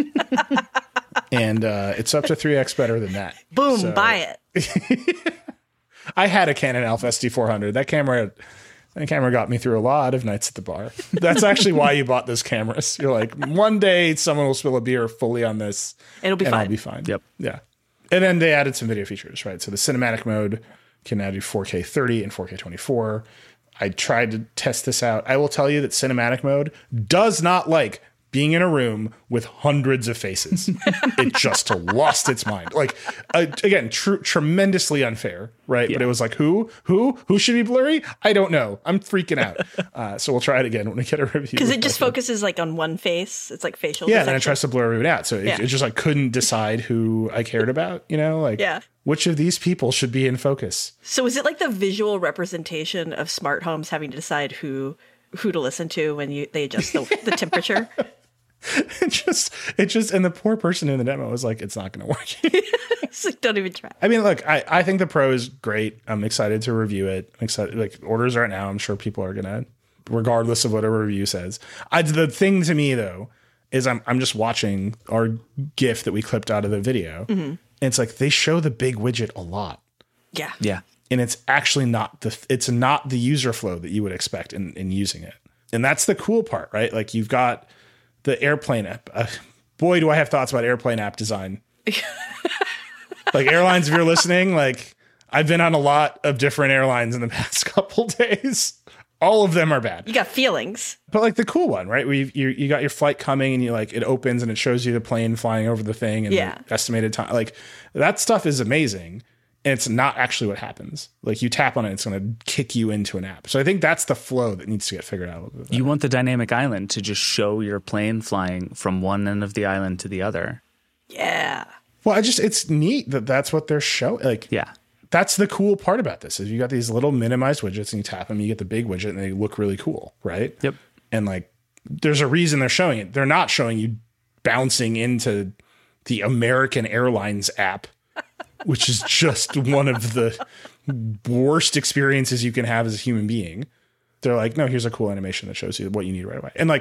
And uh, it's up to three x better than that. Boom, So- buy it. I had a Canon E L F S D four hundred. That camera, that camera got me through a lot of nights at the bar. That's actually why you bought those cameras. You're like, one day someone will spill a beer fully on this. It'll be and fine. I'll be fine. Yep. Yeah. And then they added some video features, right? So the cinematic mode can now do four K thirty and four K twenty-four. I tried to test this out. I will tell you that cinematic mode does not like being in a room with hundreds of faces. It just lost its mind. Like, uh, again, tr- tremendously unfair, right? Yeah. But it was like, who, who, who should be blurry? I don't know. I'm freaking out. Uh, so we'll try it again when we get a review. Because it just focuses like on one face. It's like facial. Yeah, and then it detection. tries to blur everyone out. So it, Yeah. it just like couldn't decide who I cared about, you know? Like, Yeah. which of these people should be in focus? So is it like the visual representation of smart homes having to decide who who to listen to when you they adjust the, the temperature? It just, it just, and the poor person in the demo was like, it's not going to work. It's like, don't even try. I mean, look, I, I think the Pro is great. I'm excited to review it. I'm excited, like orders are out now. I'm sure people are going to, regardless of what a review says. I, the thing to me though, is I'm, I'm just watching our GIF that we clipped out of the video. Mm-hmm. And it's like, they show the big widget a lot. Yeah. Yeah. And it's actually not the, it's not the user flow that you would expect in, in using it. And that's the cool part, right? Like you've got the airplane app. Uh, boy, do I have thoughts about airplane app design. Like airlines, if you're listening, like I've been on a lot of different airlines in the past couple days. All of them are bad. You got feelings. But like the cool one, right? Where you you you got your flight coming and you like it opens and it shows you the plane flying over the thing and Yeah. the estimated time. Like that stuff is amazing. And it's not actually what happens. Like you tap on it, it's going to kick you into an app. So I think that's the flow that needs to get figured out a little bit better. You want the dynamic island to just show your plane flying from one end of the island to the other. Yeah. Well, I just, it's neat that that's what they're showing. Like, Yeah. that's the cool part about this is you got these little minimized widgets and you tap them, you get the big widget and they look really cool, right? Yep. And like, there's a reason they're showing it. They're not showing you bouncing into the American Airlines app, which is just one of the worst experiences you can have as a human being. They're like, no, here's a cool animation that shows you what you need right away. And like,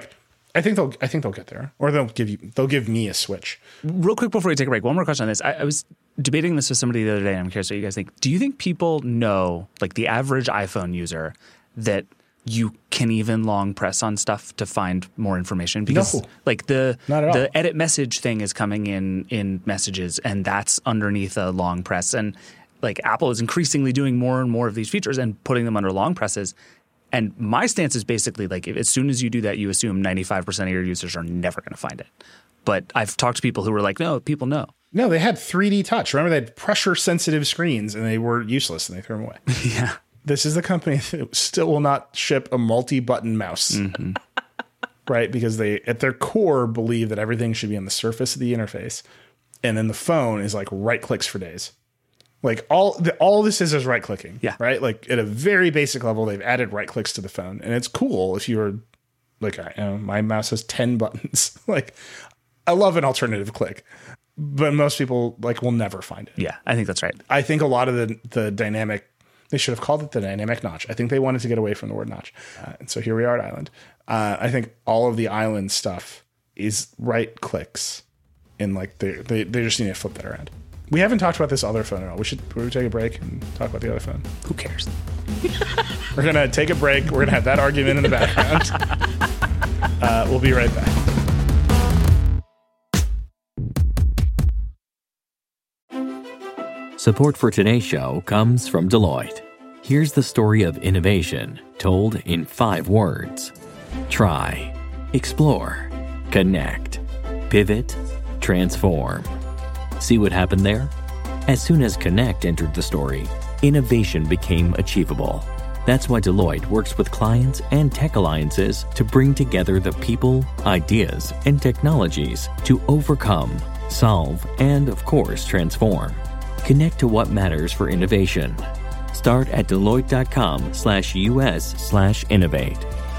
I think they'll I think they'll get there, or they'll give you they'll give me a Switch. Real quick before we take a break, one more question on this. I, I was debating this with somebody the other day, and I'm curious what you guys think. Do you think people know, like the average iPhone user, that you can even long press on stuff to find more information? Because no, like the not at the all. edit message thing is coming in in messages, and that's underneath a long press. And like Apple is increasingly doing more and more of these features and putting them under long presses. And my stance is basically like, as soon as you do that, you assume ninety-five percent of your users are never going to find it. But I've talked to people who were like, no, people know. No, they had three D touch. Remember, they had pressure-sensitive screens, and they were useless, and they threw them away. Yeah. This is the company that still will not ship a multi-button mouse. Mm-hmm. Right? Because they, at their core, believe that everything should be on the surface of the interface. And then the phone is like right clicks for days. Like all the, all this is is right clicking. Yeah. Right. Like at a very basic level, they've added right clicks to the phone, and it's cool if you're like, I, you know, my mouse has ten buttons. Like, I love an alternative click, but most people like will never find it. Yeah, I think that's right. I think a lot of the the dynamic, they should have called it the dynamic notch. I think they wanted to get away from the word notch, uh, and so here we are at Island. Uh, I think all of the Island stuff is right clicks, and like they they they just need to flip that around. We haven't talked about this other phone at all. We should we take a break and talk about the other phone. Who cares? We're going to take a break. We're going to have that argument in the background. Uh, we'll be right back. Support for today's show comes from Deloitte. Here's the story of innovation told in five words. Try, explore, connect, pivot, transform. See what happened there? As soon as Connect entered the story, innovation became achievable. That's why Deloitte works with clients and tech alliances to bring together the people, ideas, and technologies to overcome, solve, and of course, transform. Connect to what matters for innovation. Start at Deloitte.com slash US slash innovate.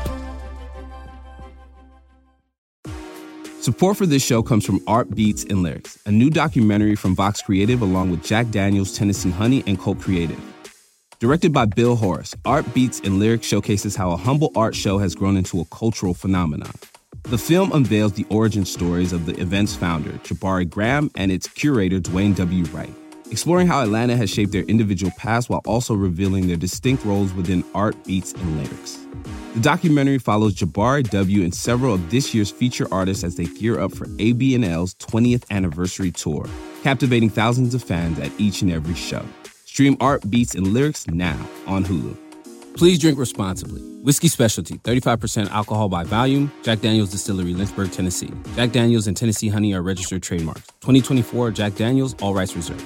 Support for this show comes from Art Beats and Lyrics, a new documentary from Vox Creative along with Jack Daniels, Tennessee Honey, and Colt Creative. Directed by Bill Horace, Art Beats and Lyrics showcases how a humble art show has grown into a cultural phenomenon. The film unveils the origin stories of the event's founder, Jabari Graham, and its curator, Dwayne W. Wright, exploring how Atlanta has shaped their individual paths while also revealing their distinct roles within Art Beats and Lyrics. The documentary follows Jabari W. and several of this year's feature artists as they gear up for A B N L's twentieth anniversary tour, captivating thousands of fans at each and every show. Stream Art Beats and Lyrics now on Hulu. Please drink responsibly. Whiskey Specialty, thirty-five percent alcohol by volume. Jack Daniels Distillery, Lynchburg, Tennessee. Jack Daniels and Tennessee Honey are registered trademarks. twenty twenty-four Jack Daniels, all rights reserved.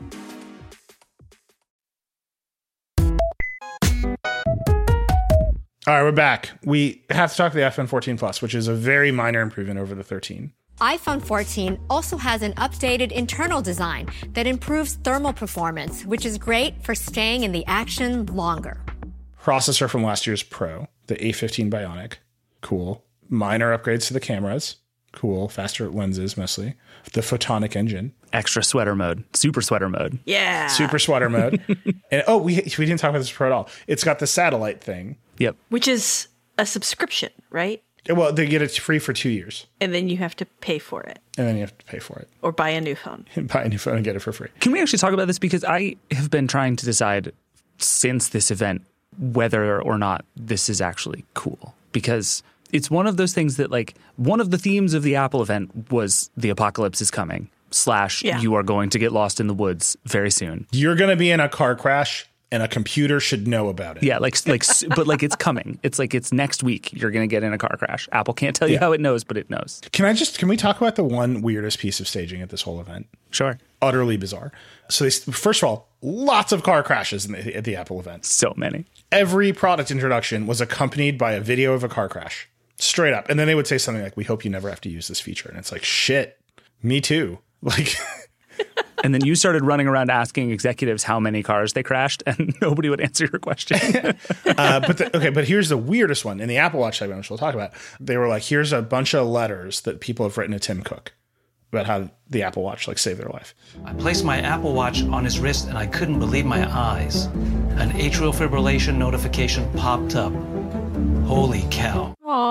All right, we're back. We have to talk to the iPhone fourteen Plus, which is a very minor improvement over the thirteen. iPhone fourteen also has an updated internal design that improves thermal performance, which is great for staying in the action longer. Processor from last year's Pro, the A fifteen Bionic. Cool. Minor upgrades to the cameras. Cool. Faster lenses, mostly. The Photonic engine. Extra sweater mode. Super sweater mode. Yeah. Super sweater mode. And oh, we we didn't talk about this Pro at all. It's got the satellite thing. Yep. Which is a subscription, right? Well, they get it free for two years. And then you have to pay for it. And then you have to pay for it. Or buy a new phone. And buy a new phone and get it for free. Can we actually talk about this? Because I have been trying to decide since this event whether or not this is actually cool. Because it's one of those things that, like, one of the themes of the Apple event was the apocalypse is coming, slash yeah. you are going to get lost in the woods very soon. You're going to be in a car crash. And a computer should know about it. Yeah, like, like, but like it's coming. It's like it's next week. You're going to get in a car crash. Apple can't tell you yeah. how it knows, but it knows. Can I just, can we talk about the one weirdest piece of staging at this whole event? Sure. Utterly bizarre. So they, first of all, lots of car crashes in the, at the Apple event. So many. Every product introduction was accompanied by a video of a car crash. Straight up. And then they would say something like, we hope you never have to use this feature. And it's like, shit, me too. Like... And then you started running around asking executives how many cars they crashed, and nobody would answer your question. uh, but the, okay, but here's the weirdest one in the Apple Watch segment, which we'll talk about. They were like, "Here's a bunch of letters that people have written to Tim Cook about how the Apple Watch like saved their life." I placed my Apple Watch on his wrist, and I couldn't believe my eyes. An atrial fibrillation notification popped up. Holy cow! Aww.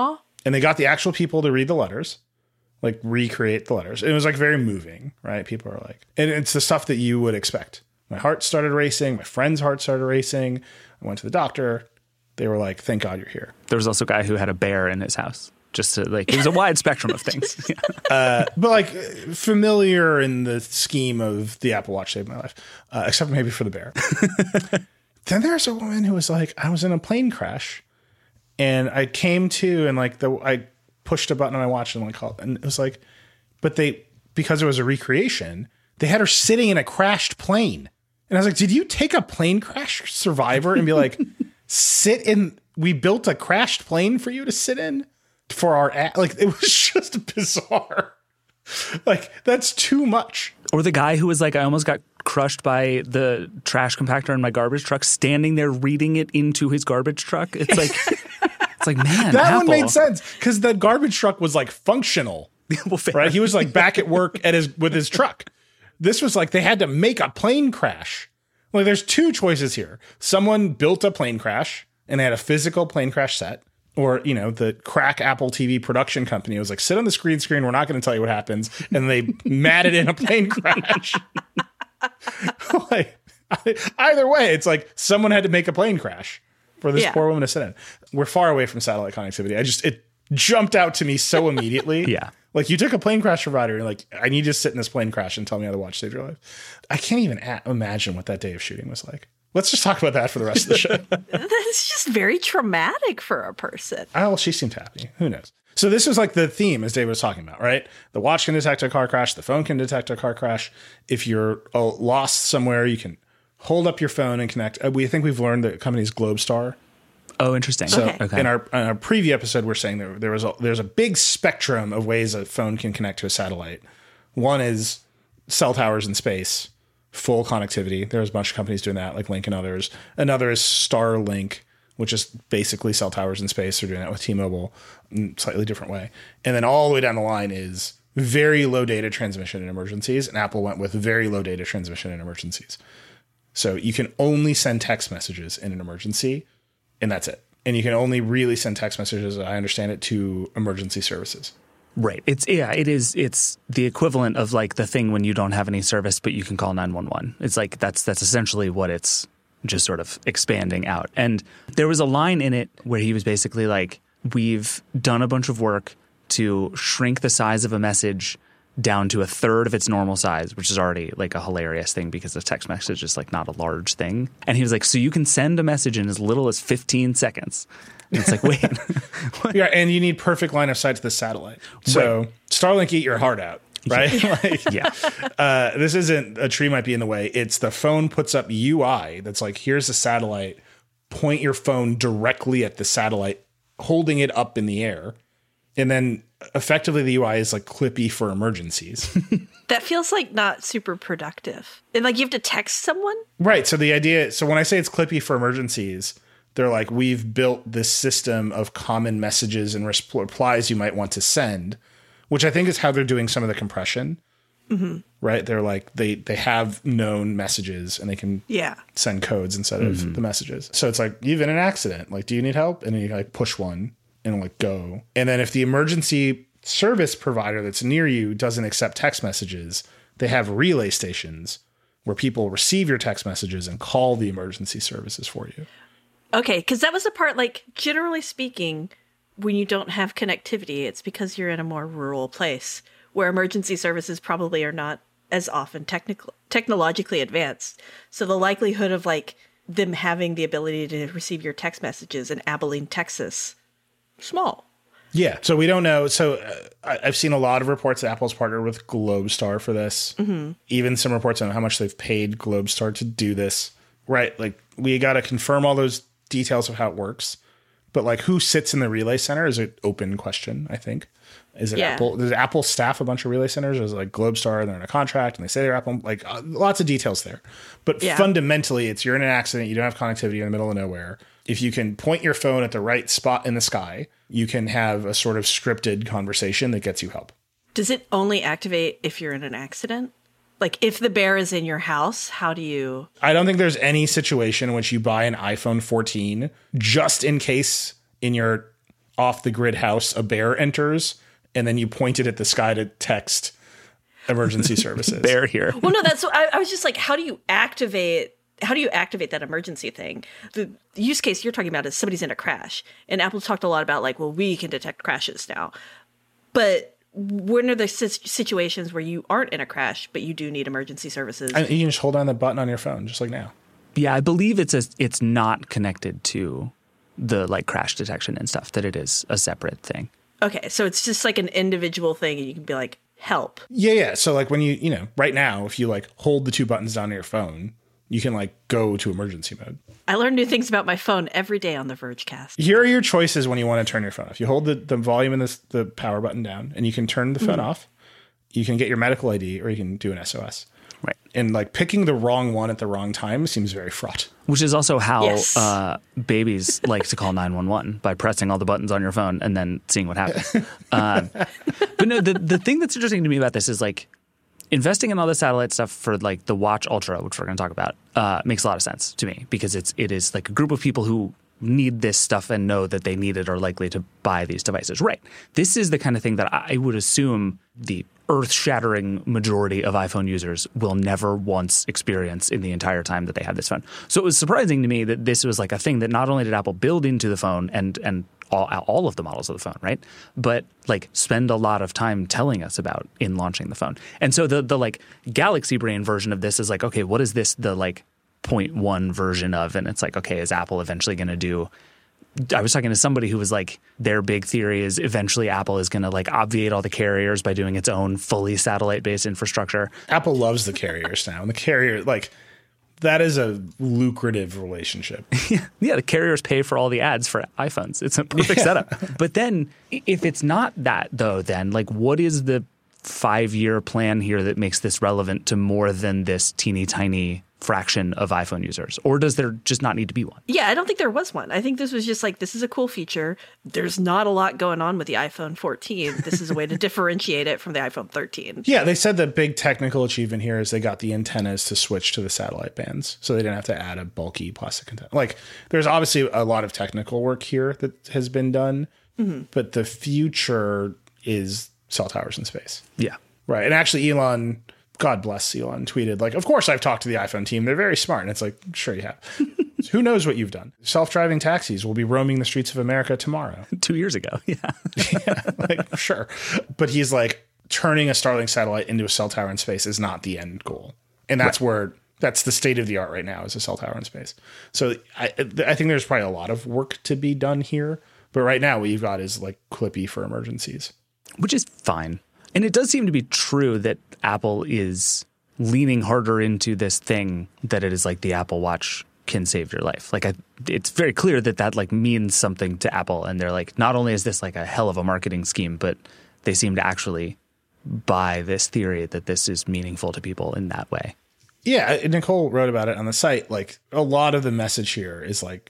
And they got the actual people to read the letters, like recreate the letters. It was like very moving, right? People are like, and it's the stuff that you would expect. My heart started racing. My friend's heart started racing. I went to the doctor. They were like, thank God you're here. There was also a guy who had a bear in his house. Just to, like, it was a wide spectrum of things. Yeah. uh, but like familiar in the scheme of the Apple Watch saved my life, uh, except maybe for the bear. Then there's a woman who was like, I was in a plane crash and I came to and like the, I pushed a button on my watch and like called, and it was like, but they, because it was a recreation, they had her sitting in a crashed plane. And I was like, did you take a plane crash survivor and be like, sit in, we built a crashed plane for you to sit in? For our ad, like it was just bizarre. Like that's too much. Or the guy who was like, I almost got crushed by the trash compactor in my garbage truck, standing there reading it into his garbage truck. It's like, it's like, man, that Apple. one made sense because the garbage truck was like functional, well, right? He was like back at work at his with his truck. This was like they had to make a plane crash. Like there's two choices here. Someone built a plane crash and they had a physical plane crash set. Or, you know, the crack Apple T V production company was like, sit on the screen screen. We're not going to tell you what happens. And they matted in a plane crash. Like, either way, it's like someone had to make a plane crash for this yeah. poor woman to sit in. We're far away from satellite connectivity. I just, it jumped out to me so immediately. Yeah. Like you took a plane crash provider and like, I need you to sit in this plane crash and tell me how the watch saved your life. I can't even a- imagine what that day of shooting was like. Let's just talk about that for the rest of the show. That's just very traumatic for a person. Oh, well, she seemed happy. Who knows? So this was like the theme, as David was talking about, right? The watch can detect a car crash. The phone can detect a car crash. If you're uh, lost somewhere, you can hold up your phone and connect. Uh, we think we've learned that company's Globestar. Oh, interesting. So okay. Okay. in our, in our preview episode, we're saying that there was a, there's a big spectrum of ways a phone can connect to a satellite. One is cell towers in space. Full connectivity. There's a bunch of companies doing that, like Link and others. Another is Starlink, which is basically cell towers in space. They're doing that with T-Mobile in a slightly different way. And then all the way down the line is very low data transmission in emergencies. And Apple went with very low data transmission in emergencies. So you can only send text messages in an emergency, and that's it. And you can only really send text messages, as I understand it, to emergency services. Right. It's yeah, it is it's the equivalent of like the thing when you don't have any service but you can call nine one one. It's like that's that's essentially what it's just sort of expanding out. And there was a line in it where he was basically like, we've done a bunch of work to shrink the size of a message down to a third of its normal size, which is already like a hilarious thing because a text message is like not a large thing. And he was like, so you can send a message in as little as fifteen seconds. And it's like, wait. Yeah, and you need perfect line of sight to the satellite. So right. Starlink, eat your heart out, right? like, yeah. Uh, this isn't a tree might be in the way. It's the phone puts up U I that's like, here's a satellite. Point your phone directly at the satellite, holding it up in the air. And then effectively the U I is like Clippy for emergencies. That feels like not super productive. And like you have to text someone? Right. So the idea, so when I say it's Clippy for emergencies, they're like, we've built this system of common messages and res- replies you might want to send, which I think is how they're doing some of the compression. Mm-hmm. Right. They're like, they, they have known messages and they can yeah. send codes instead of mm-hmm. the messages. So it's like, you've been in an accident. Like, do you need help? And then you like push one and like go. And then if the emergency service provider that's near you doesn't accept text messages, they have relay stations where people receive your text messages and call the emergency services for you. Okay, because that was the part, like, generally speaking, when you don't have connectivity, it's because you're in a more rural place where emergency services probably are not as often technical, technologically advanced. So the likelihood of, like, them having the ability to receive your text messages in Abilene, Texas, small. Yeah, so we don't know. So uh, I've seen a lot of reports that Apple's partnered with Globestar for this. Mm-hmm. Even some reports on how much they've paid Globestar to do this. Right, like, we got to confirm all those details of how it works, but like who sits in the relay center is an open question. I think is it yeah. Apple? Does Apple staff a bunch of relay centers? Or is it like Globestar and they're in a contract and they say they're Apple? Like uh, lots of details there, but yeah. fundamentally, it's you're in an accident, you don't have connectivity, you're in the middle of nowhere. If you can point your phone at the right spot in the sky, you can have a sort of scripted conversation that gets you help. Does it only activate if you're in an accident? Like, if the bear is in your house, how do you... I don't think there's any situation in which you buy an iPhone fourteen just in case in your off the grid house, a bear enters, and then you point it at the sky to text emergency services. Bear here. Well, no, that's I, I was just like, how do you activate? How do you activate that emergency thing? The use case you're talking about is somebody's in a crash, and Apple talked a lot about like, well, we can detect crashes now, but when are the situations where you aren't in a crash, but you do need emergency services? And you can just hold down the button on your phone, just like now. Yeah, I believe it's a, it's not connected to the like crash detection and stuff, that it is a separate thing. Okay, so it's just like an individual thing, and you can be like, help. Yeah, yeah. So like when you, you know, right now, if you like hold the two buttons down on your phone, you can like go to emergency mode. I learn new things about my phone every day on the Vergecast. Here are your choices when you want to turn your phone off. You hold the, the volume and the, the power button down, and you can turn the phone mm-hmm. off. You can get your medical I D, or you can do an S O S. Right. And like picking the wrong one at the wrong time seems very fraught. Which is also how yes. uh, babies like to call nine one one, by pressing all the buttons on your phone and then seeing what happens. uh, but no, the, the thing that's interesting to me about this is like investing in all the satellite stuff for like the Watch Ultra, which we're going to talk about, uh, makes a lot of sense to me, because it's it is like a group of people who need this stuff and know that they need it are likely to buy these devices. Right. This is the kind of thing that I would assume the earth-shattering majority of iPhone users will never once experience in the entire time that they have this phone. So it was surprising to me that this was like a thing that not only did Apple build into the phone and and all, all of the models of the phone, right, but like spend a lot of time telling us about in launching the phone. And so the the like Galaxy Brain version of this is like, okay, what is this the like point one version of? And it's like, okay, is Apple eventually going to do I was talking to somebody who was like, their big theory is eventually Apple is going to like obviate all the carriers by doing its own fully satellite-based infrastructure. Apple loves the carriers now. And the carrier, like, that is a lucrative relationship. yeah, yeah, the carriers pay for all the ads for iPhones. It's a perfect yeah. setup. But then if it's not that, though, then like what is the five-year plan here that makes this relevant to more than this teeny tiny fraction of iPhone users? Or does there just not need to be one? Yeah, I don't think there was one. I think this was just like, this is a cool feature. There's not a lot going on with the iPhone fourteen. This is a way to differentiate it from the iPhone thirteen. Yeah, they said the big technical achievement here is they got the antennas to switch to the satellite bands, so they didn't have to add a bulky plastic antenna. Like, there's obviously a lot of technical work here that has been done, mm-hmm. but the future is cell towers in space. Yeah. Right. And actually, Elon... God bless Elon, tweeted, like, of course I've talked to the iPhone team. They're very smart. And it's like, sure you have. Who knows what you've done? Self-driving taxis will be roaming the streets of America tomorrow. Two years ago. Yeah. yeah, like, sure. But he's like, turning a Starlink satellite into a cell tower in space is not the end goal. And that's right. where, that's the state of the art right now, is a cell tower in space. So I, I think there's probably a lot of work to be done here. But right now what you've got is like Clippy for emergencies. Which is fine. And it does seem to be true that Apple is leaning harder into this thing that it is like the Apple Watch can save your life. Like, I, it's very clear that that like means something to Apple. And they're like, not only is this like a hell of a marketing scheme, but they seem to actually buy this theory that this is meaningful to people in that way. Yeah. Nicole wrote about it on the site. Like, a lot of the message here is like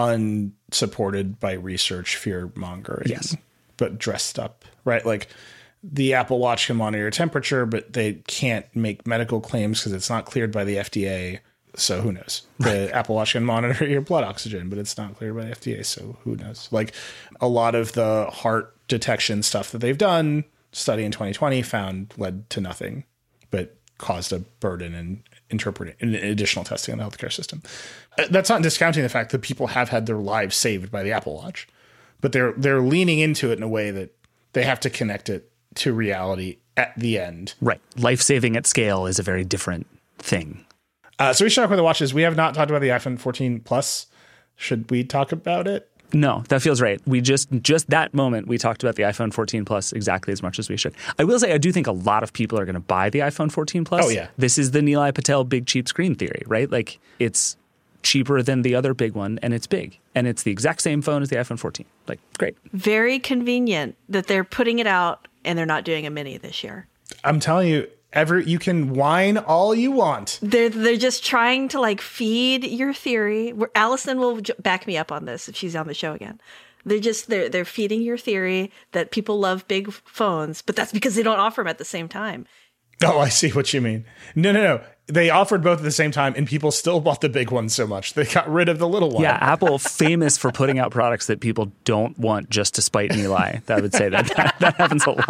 unsupported by research, fear mongering, yes, but dressed up, right? Like, the Apple Watch can monitor your temperature, but they can't make medical claims because it's not cleared by the F D A. So who knows? The right. Apple Watch can monitor your blood oxygen, but it's not cleared by the F D A. So who knows? Like, a lot of the heart detection stuff that they've done, study in twenty twenty found led to nothing, but caused a burden in interpreting in additional testing on the healthcare system. That's not discounting the fact that people have had their lives saved by the Apple Watch, but they're they're leaning into it in a way that they have to connect it to reality at the end. Right. Life-saving at scale is a very different thing. Uh, so we should talk about the watches. We have not talked about the iPhone fourteen Plus. Should we talk about it? No, that feels right. We just, just that moment, we talked about the iPhone fourteen Plus exactly as much as we should. I will say, I do think a lot of people are going to buy the iPhone fourteen Plus. Oh, yeah. This is the Nilay Patel big cheap screen theory, right? Like, it's cheaper than the other big one, and it's big. And it's the exact same phone as the iPhone fourteen. Like, great. Very convenient that they're putting it out and they're not doing a mini this year. I'm telling you, ever you can whine all you want. They're they're just trying to like feed your theory. Where Allison will j- back me up on this if she's on the show again. They're just they're they're feeding your theory that people love big phones, but that's because they don't offer them at the same time. Oh, I see what you mean. No, no, no. They offered both at the same time, and people still bought the big one so much. They got rid of the little one. Yeah, Apple famous for putting out products that people don't want just to spite and Eli. I would say that that, that happens a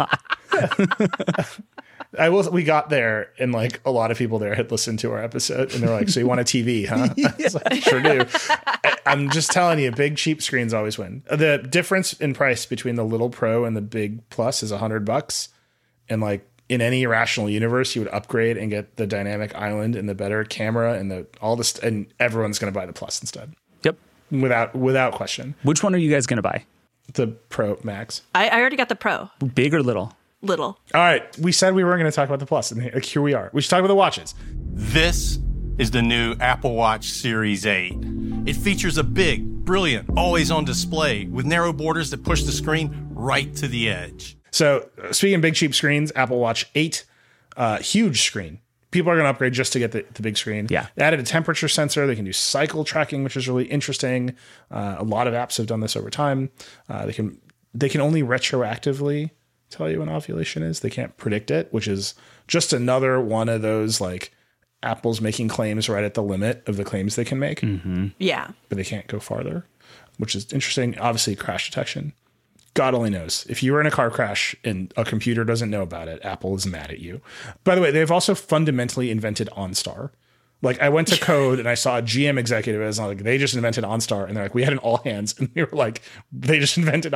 lot. I will. We got there, and like a lot of people there had listened to our episode, and they're like, "So you want a T V, huh?" I was like, "Sure do." I, I'm just telling you, big cheap screens always win. The difference in price between the little Pro and the big Plus is a hundred bucks, and like in any rational universe, you would upgrade and get the dynamic island and the better camera and the all this, and everyone's going to buy the Plus instead. Yep, without without question. Which one are you guys going to buy? The Pro Max. I, I already got the Pro. Big or little? Little. All right. We said we weren't going to talk about the Plus, and here, here we are. We should talk about the watches. This is the new Apple Watch Series eight. It features a big, brilliant, always-on display with narrow borders that push the screen right to the edge. So, uh, speaking of big, cheap screens, Apple Watch eight, uh, huge screen. People are going to upgrade just to get the, the big screen. Yeah. They added a temperature sensor. They can do cycle tracking, which is really interesting. Uh, a lot of apps have done this over time. Uh, they can they can only retroactively tell you when ovulation is. They can't predict it, which is just another one of those like Apple's making claims right at the limit of the claims they can make. Mm-hmm. Yeah. But they can't go farther, which is interesting. Obviously, crash detection. God only knows. If you were in a car crash and a computer doesn't know about it, Apple is mad at you. By the way, they've also fundamentally invented OnStar. Like, I went to Code and I saw a G M executive as like, they just invented OnStar. And they're like, we had an all hands. And we were like, they just invented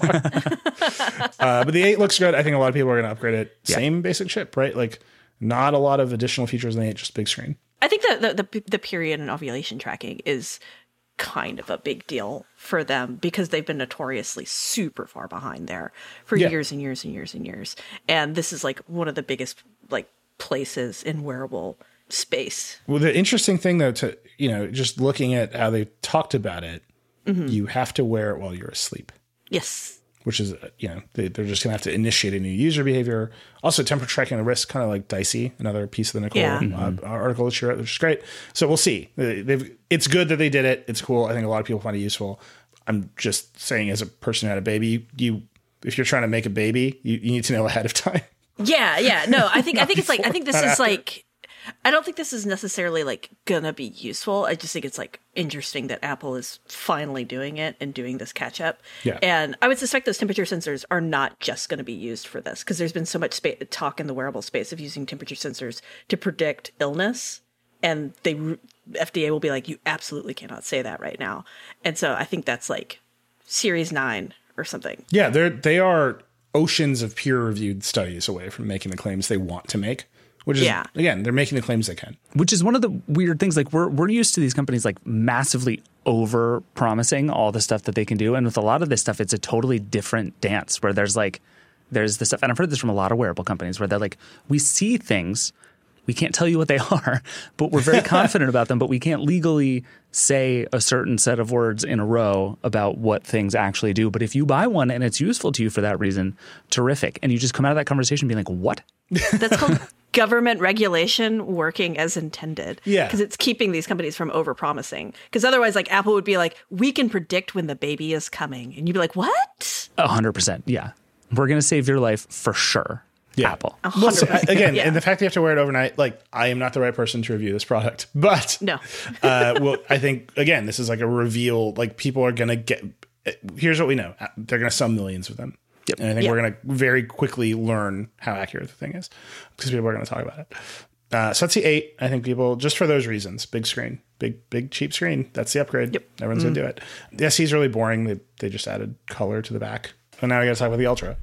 OnStar. uh, but the eight looks good. I think a lot of people are going to upgrade it. Yeah. Same basic chip, right? Like, not a lot of additional features in the eight, just big screen. I think that the, the, the period and ovulation tracking is kind of a big deal for them because they've been notoriously super far behind there for yeah. years and years and years and years. And this is like one of the biggest like places in wearable space. Well, the interesting thing though, to, you know, just looking at how they talked about it, mm-hmm. you have to wear it while you're asleep. Yes. Which is, you know, they, they're just going to have to initiate a new user behavior. Also, temperature tracking the wrist, kind of like dicey, another piece of the Nicole yeah. uh, mm-hmm. article that she wrote, which is great. So we'll see. They've, it's good that they did it. It's cool. I think a lot of people find it useful. I'm just saying, as a person who had a baby, you, you if you're trying to make a baby, you, you need to know ahead of time. Yeah, yeah. No, I think I think it's like I think this is after. like I don't think this is necessarily like gonna be useful. I just think it's like interesting that Apple is finally doing it and doing this catch up. Yeah. And I would suspect those temperature sensors are not just going to be used for this because there's been so much spa- talk in the wearable space of using temperature sensors to predict illness. And they F D A will be like, you absolutely cannot say that right now. And so I think that's like Series nine or something. Yeah, they're they are oceans of peer-reviewed studies away from making the claims they want to make. Which is, yeah. again, they're making the claims they can. Which is one of the weird things. Like, we're we're used to these companies, like, massively over-promising all the stuff that they can do. And with a lot of this stuff, it's a totally different dance where there's, like, there's this stuff. And I've heard this from a lot of wearable companies where they're like, we see things, we can't tell you what they are, but we're very confident about them, but we can't legally say a certain set of words in a row about what things actually do. But if you buy one and it's useful to you for that reason, terrific. And you just come out of that conversation being like, what? That's called government regulation working as intended. Yeah. Because it's keeping these companies from overpromising. Because otherwise, like, Apple would be like, we can predict when the baby is coming. And you'd be like, what? A hundred percent. Yeah. We're going to save your life for sure. Yeah. Apple. Well, so, again, yeah. and the fact that you have to wear it overnight, like, I am not the right person to review this product. But, no. uh, well, I think, again, this is like a reveal. Like, people are going to get, here's what we know. They're going to sell millions of them. Yep. And I think yep. we're going to very quickly learn how accurate the thing is because people are going to talk about it. Uh, so that's the eight. I think people, just for those reasons, big screen, big, big, cheap screen. That's the upgrade. Yep. Everyone's mm-hmm. going to do it. The S E is really boring. They, they just added color to the back. And now we got to talk about the Ultra.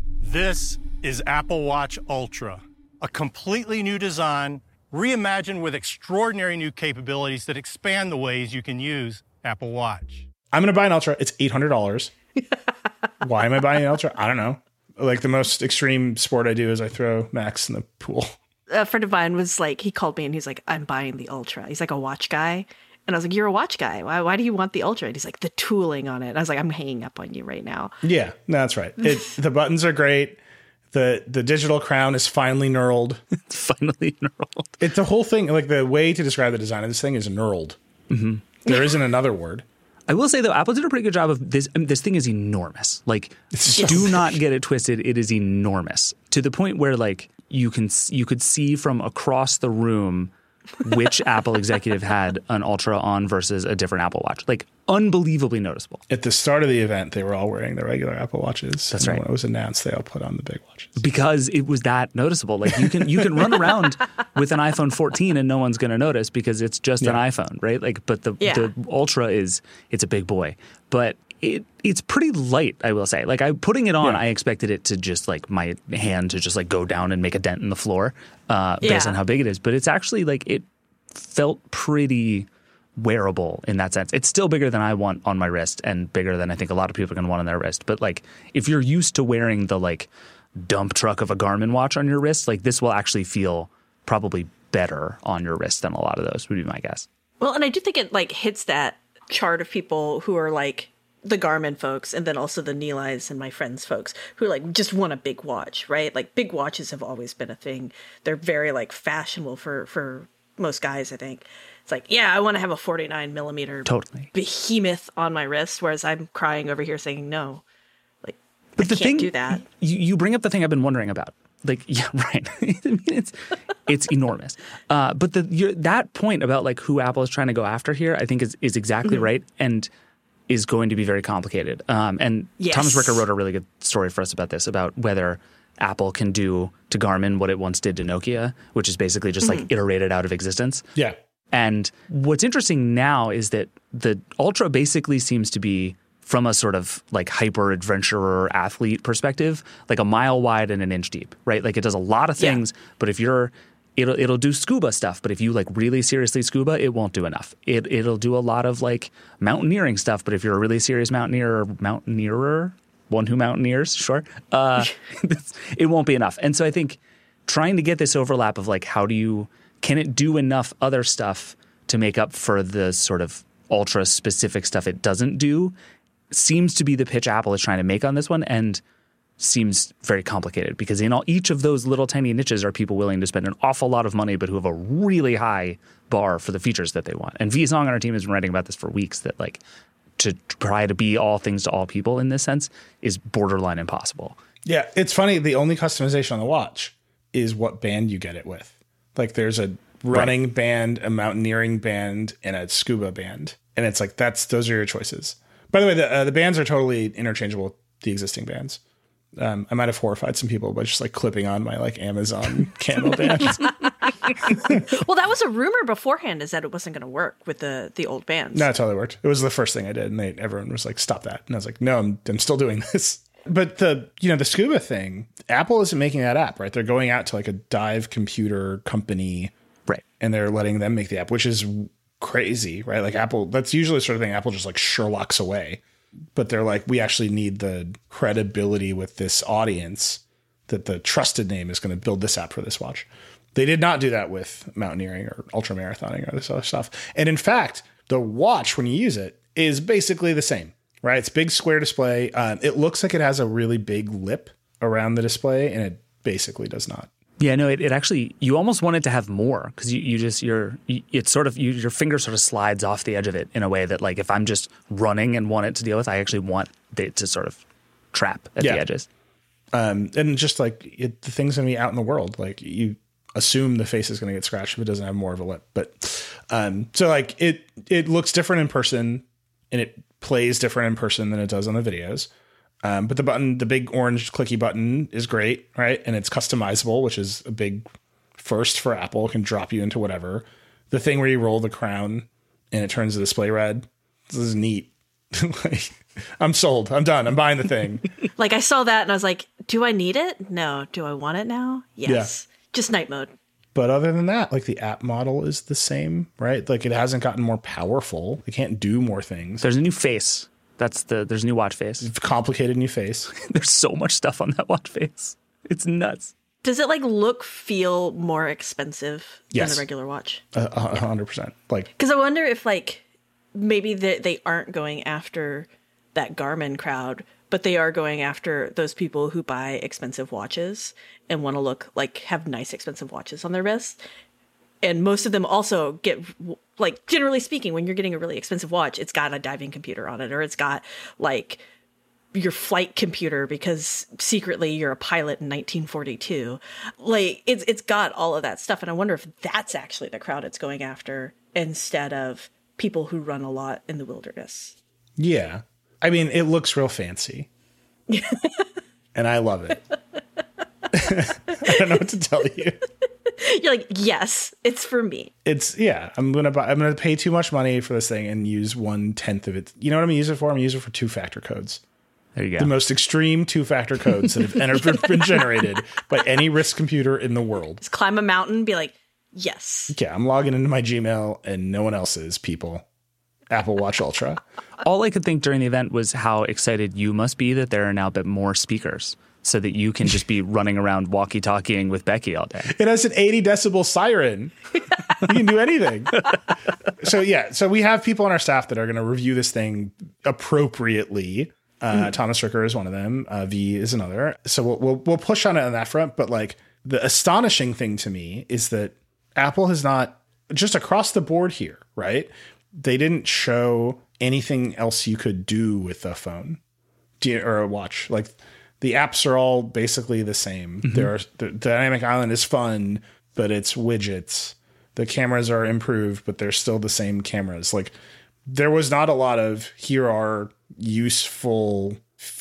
This is Apple Watch Ultra, a completely new design, reimagined with extraordinary new capabilities that expand the ways you can use Apple Watch. I'm going to buy an Ultra. It's eight hundred dollars. Why am I buying an Ultra? I don't know. Like, the most extreme sport I do is I throw Max in the pool. A friend of mine was like, he called me and he's like, I'm buying the Ultra. He's like a watch guy. And I was like, you're a watch guy. Why, why do you want the Ultra? And he's like, the tooling on it. And I was like, I'm hanging up on you right now. Yeah, no, that's right. It, the buttons are great. The the digital crown is finally knurled. It's finally knurled. It's the whole thing. Like, the way to describe the design of this thing is knurled. Mm-hmm. There isn't another word. I will say, though, Apple did a pretty good job of this. I mean, this thing is enormous. Like, yes. do not get it twisted. It is enormous to the point where, like, you can you could see from across the room which Apple executive had an Ultra on versus a different Apple Watch. Like, unbelievably noticeable. At the start of the event, they were all wearing their regular Apple Watches. That's and right. When it was announced, they all put on the big watches. Because it was that noticeable. Like, you can you can run around with an iPhone fourteen and no one's going to notice because it's just yeah. an iPhone, right? Like, but the yeah. the Ultra is, it's a big boy. But it it's pretty light, I will say. Like, I putting it on, yeah. I expected it to just, like, my hand to just, like, go down and make a dent in the floor uh, based yeah. on how big it is. But it's actually, like, it felt pretty wearable in that sense. It's still bigger than I want on my wrist and bigger than I think a lot of people are going to want on their wrist. But, like, if you're used to wearing the, like, dump truck of a Garmin watch on your wrist, like, this will actually feel probably better on your wrist than a lot of those, would be my guess. Well, and I do think it, like, hits that chart of people who are, like, the Garmin folks and then also the Neli's and my friends folks who, like, just want a big watch, right? Like, big watches have always been a thing. They're very, like, fashionable for, for most guys, I think. It's like, yeah, I want to have a forty-nine millimeter totally behemoth on my wrist, whereas I'm crying over here saying no. Like, but I the can't thing, do that. You, you bring up the thing I've been wondering about. Like, yeah, right. I mean, it's it's enormous. Uh, but the you're, that point about, like, who Apple is trying to go after here, I think is, is exactly mm-hmm. right and is going to be very complicated. Um, and yes. Thomas Ricker wrote a really good story for us about this, about whether Apple can do to Garmin what it once did to Nokia, which is basically just mm-hmm. like iterate it out of existence. Yeah. And what's interesting now is that the Ultra basically seems to be, from a sort of like hyper adventurer athlete perspective, like a mile wide and an inch deep, right? Like, it does a lot of things, yeah. but if you're, it'll it'll do scuba stuff. But if you, like, really seriously scuba, it won't do enough. It it'll do a lot of, like, mountaineering stuff. But if you're a really serious mountaineer or mountaineerer, one who mountaineers, sure, uh, it won't be enough. And so I think trying to get this overlap of, like, how do you, can it do enough other stuff to make up for the sort of ultra specific stuff it doesn't do, seems to be the pitch Apple is trying to make on this one, and seems very complicated because in all, each of those little tiny niches are people willing to spend an awful lot of money but who have a really high bar for the features that they want. And V Song on our team has been writing about this for weeks, that, like, to try to be all things to all people in this sense is borderline impossible. Yeah, it's funny. The only customization on the watch is what band you get it with. Like, there's a running right. band, a mountaineering band, and a scuba band. And it's like, that's those are your choices. By the way, the, uh, the bands are totally interchangeable with the existing bands. Um, I might have horrified some people by just, like, clipping on my, like, Amazon candle bands. Well, that was a rumor beforehand, is that it wasn't going to work with the the old bands. No, it totally worked. It was the first thing I did, and they, everyone was like, "Stop that!" And I was like, "No, I'm I'm still doing this." But the you know the scuba thing, Apple isn't making that app, right? They're going out to, like, a dive computer company, right? And they're letting them make the app, which is crazy, right? Like, Apple, that's usually the sort of thing Apple just, like, Sherlocks away. But they're like, we actually need the credibility with this audience that the trusted name is going to build this app for this watch. They did not do that with mountaineering or ultra marathoning or this other stuff. And in fact, the watch, when you use it, is basically the same, right? It's big square display. Um, it looks like it has a really big lip around the display, and it basically does not. Yeah, no, it, it actually, you almost want it to have more because you, you just, you're, you, it's sort of, you, your finger sort of slides off the edge of it in a way that, like, if I'm just running and want it to deal with, I actually want it to sort of trap at yeah. the edges. Um, and just, like, it, the thing's going to be out in the world. Like, you assume the face is going to get scratched if it doesn't have more of a lip. But um, so, like, it, it looks different in person, and it plays different in person than it does on the videos. Um, but the button, the big orange clicky button is great, right? And it's customizable, which is a big first for Apple. It can drop you into whatever. The thing where you roll the crown and it turns the display red. This is neat. Like, I'm sold. I'm done. I'm buying the thing. Like, I saw that and I was like, do I need it? No. Do I want it now? Yes. Yeah. Just night mode. But other than that, like, the app model is the same, right? Like, it hasn't gotten more powerful. It can't do more things. There's a new face. That's the, there's a new watch face. It's a complicated new face. There's so much stuff on that watch face. It's nuts. Does it, like, look, feel more expensive yes. than a regular watch? A uh, hundred percent. Like, because I wonder if, like, maybe they, they aren't going after that Garmin crowd, but they are going after those people who buy expensive watches and want to look like, have nice expensive watches on their wrists. And most of them also get, like, generally speaking, when you're getting a really expensive watch, it's got a diving computer on it, or it's got, like, your flight computer because secretly you're a pilot in nineteen forty-two. Like it's it's got all of that stuff, and I wonder if that's actually the crowd it's going after instead of people who run a lot in the wilderness. Yeah. I mean, it looks real fancy. And I love it. I don't know what to tell you. You're like, yes, it's for me. It's yeah. I'm gonna buy. I'm gonna pay too much money for this thing and use one tenth of it. You know what I'm gonna use it for? I'm gonna use it for two factor codes. There you go. The most extreme two factor codes that have ever been generated by any RISC computer in the world. Just climb a mountain, be like, yes. Yeah, I'm logging into my Gmail and no one else is. People, Apple Watch Ultra. All I could think during the event was how excited you must be that there are now a bit more speakers, so that you can just be running around walkie-talkieing with Becky all day. It has an eighty decibel siren. You can do anything. So yeah, so we have people on our staff that are going to review this thing appropriately. Uh, mm. Thomas Ricker is one of them. Uh, V is another. So we'll, we'll we'll push on it on that front. But like the astonishing thing to me is that Apple has not, just across the board here, right? They didn't show anything else you could do with a phone or a watch. Like the apps are all basically the same. Mm-hmm. There are, the Dynamic Island is fun, but it's widgets. The cameras are improved, but they're still the same cameras. Like there was not a lot of here are useful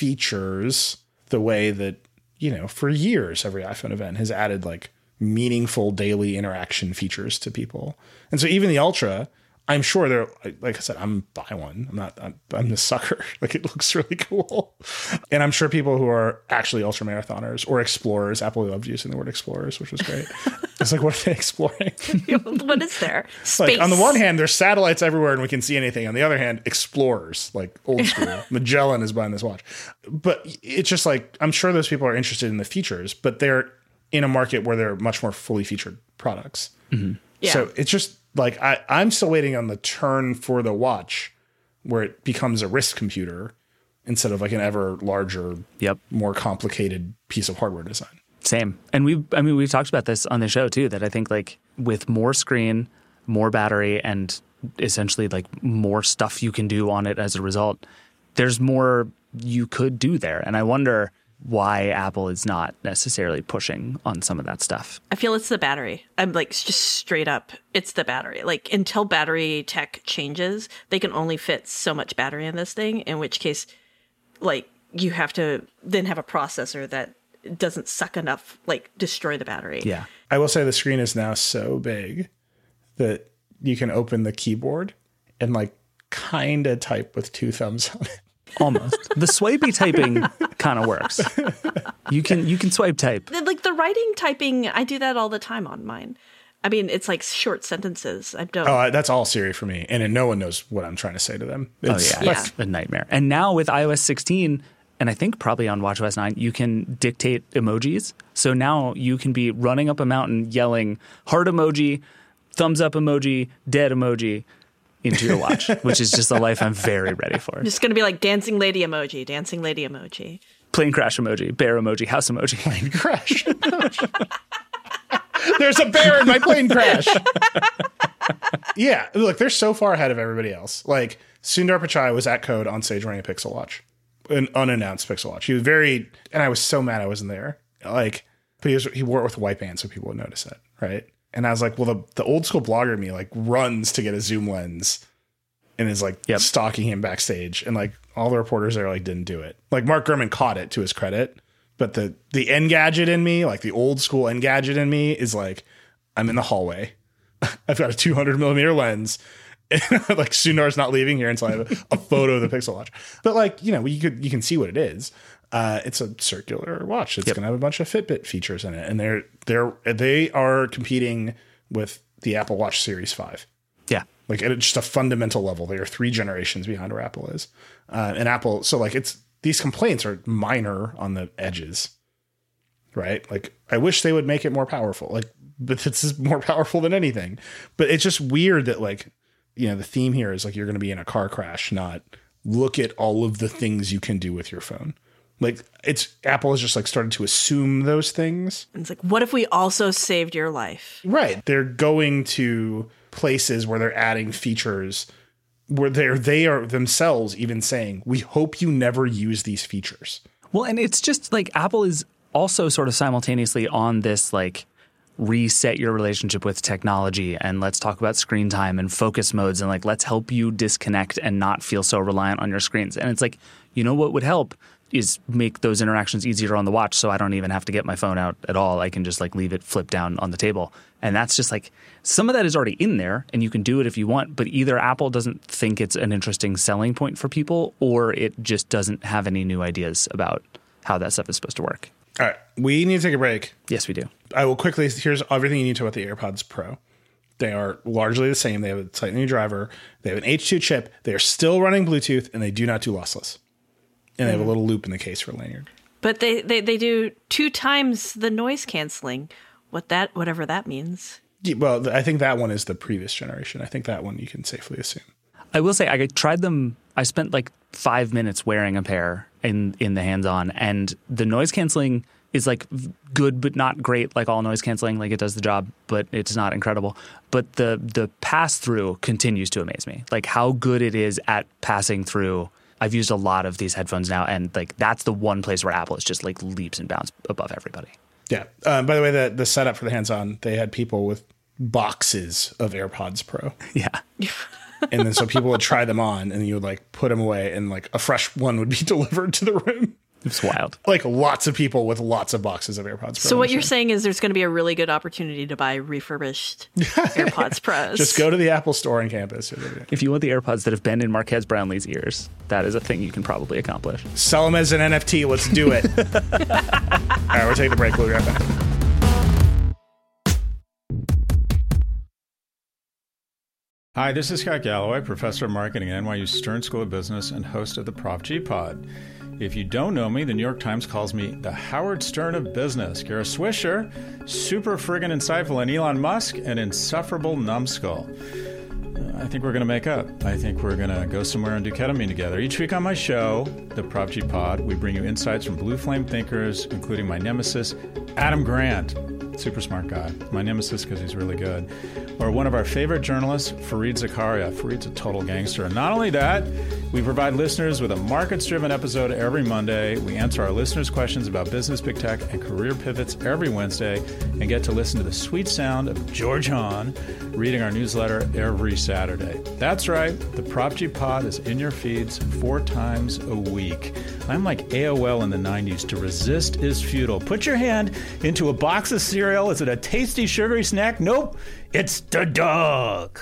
features the way that, you know, for years, every iPhone event has added like meaningful daily interaction features to people. And so even the Ultra, I'm sure they're, like I said, I'm buy one. I'm not, I'm, I'm the sucker. Like it looks really cool. And I'm sure people who are actually ultra marathoners or explorers, Apple loved using the word explorers, which was great. It's like, what are they exploring? What is there? Space. Like on the one hand, there's satellites everywhere and we can see anything. On the other hand, explorers, like old school. Magellan is buying this watch. But it's just like, I'm sure those people are interested in the features, but they're in a market where they're much more fully featured products. Mm-hmm. Yeah. So it's just, like I, I'm still waiting on the turn for the watch where it becomes a RISC computer instead of like an ever larger, yep. more complicated piece of hardware design. Same. And we, I mean, we've talked about this on the show too, that I think like with more screen, more battery, and essentially like more stuff you can do on it as a result, there's more you could do there. And I wonder why Apple is not necessarily pushing on some of that stuff. I feel it's the battery. I'm like just straight up, it's the battery. Like until battery tech changes, they can only fit so much battery in this thing, in which case like you have to then have a processor that doesn't suck enough, like destroy the battery. Yeah. I will say the screen is now so big that you can open the keyboard and like kind of type with two thumbs on it. Almost. The swipey typing kind of works. You can you can swipe type. Like the writing typing, I do that all the time on mine. I mean, it's like short sentences. I don't. Oh, that's all Siri for me, and then no one knows what I'm trying to say to them. It's, oh yeah, that's yeah. a nightmare. And now with i O S sixteen, and I think probably on watchOS nine, you can dictate emojis. So now you can be running up a mountain yelling heart emoji, thumbs up emoji, dead emoji into your watch, which is just a life I'm very ready for. Just going to be like dancing lady emoji, dancing lady emoji. Plane crash emoji, bear emoji, house emoji. Plane crash. There's a bear in my plane crash. Yeah, look, they're so far ahead of everybody else. Like, Sundar Pichai was at Code on stage wearing a Pixel Watch, an unannounced Pixel Watch. He was very, and I was so mad I wasn't there. Like, but he, was, he wore it with a white band so people would notice it, right? And I was like, well, the, the old school blogger in me like runs to get a zoom lens and is like yep. stalking him backstage. And like all the reporters there like didn't do it. Like Mark Gurman caught it to his credit. But the, the Engadget in me, like the old school Engadget in me is like, I'm in the hallway. I've got a two hundred millimeter lens. Like Sundar's not leaving here until I have a, a photo of the Pixel Watch. But like, you know, you could, you can see what it is. Uh, it's a circular watch. It's yep. going to have a bunch of Fitbit features in it, and they're they're they are competing with the Apple Watch Series five. Yeah, like at just a fundamental level, they are three generations behind where Apple is, uh, and Apple. So like, it's these complaints are minor on the edges, right? Like, I wish they would make it more powerful. Like, but this is more powerful than anything. But it's just weird that like, you know, the theme here is like you're going to be in a car crash, not look at all of the things you can do with your phone. Like it's Apple has just like started to assume those things. It's like, what if we also saved your life? Right. They're going to places where they're adding features where they're, they are themselves even saying, we hope you never use these features. Well, and it's just like Apple is also sort of simultaneously on this like reset your relationship with technology and let's talk about screen time and focus modes and like let's help you disconnect and not feel so reliant on your screens. And it's like, you know what would help is make those interactions easier on the watch so I don't even have to get my phone out at all. I can just like leave it flipped down on the table. And that's just like some of that is already in there and you can do it if you want, but either Apple doesn't think it's an interesting selling point for people or it just doesn't have any new ideas about how that stuff is supposed to work. All right. We need to take a break. Yes, we do. I will quickly, here's everything you need to know about the AirPods Pro. They are largely the same. They have a slightly new driver. They have an H two chip. They are still running Bluetooth and they do not do lossless. And they have a little loop in the case for lanyard. But they, they, they do two times the noise canceling. What that whatever that means. Yeah, well, I think that one is the previous generation. I think that one you can safely assume. I will say I tried them. I spent like five minutes wearing a pair in, in the hands-on, and the noise canceling is like good but not great, like all noise canceling. Like it does the job, but it's not incredible. But the the pass-through continues to amaze me. Like how good it is at passing through. I've used a lot of these headphones now, and like that's the one place where Apple is just like leaps and bounds above everybody. Yeah. Uh, by the way, the, the setup for the hands-on, they had people with boxes of AirPods Pro. Yeah. And then so people would try them on, and you would like put them away, and like a fresh one would be delivered to the room. It's wild. Like lots of people with lots of boxes of AirPods Pro. So what you're saying is there's going to be a really good opportunity to buy refurbished AirPods Pros. Just go to the Apple store on campus. If you want the AirPods that have been in Marquez Brownlee's ears, that is a thing you can probably accomplish. Sell them as an N F T. Let's do it. All right, we'll take the break. We'll be right back. Hi, this is Scott Galloway, professor of marketing at N Y U Stern School of Business and host of the Prop G Pod. If you don't know me, the New York Times calls me the Howard Stern of business. Kara Swisher, super friggin' insightful, and Elon Musk, an insufferable numbskull. Uh, I think we're going to make up. I think we're going to go somewhere and do ketamine together. Each week on my show, the Prop G Pod, we bring you insights from blue flame thinkers, including my nemesis, Adam Grant. Super smart guy. My nemesis because he's really good. Or one of our favorite journalists, Fareed Zakaria. Fareed's a total gangster. And not only that, we provide listeners with a markets-driven episode every Monday. We answer our listeners' questions about business, big tech, and career pivots every Wednesday, and get to listen to the sweet sound of George Hahn reading our newsletter every Saturday. That's right. The Prop G Pod is in your feeds four times a week. I'm like A O L in the nineties. To resist is futile. Put your hand into a box of cereal. Is it a tasty, sugary snack? Nope. It's the dog.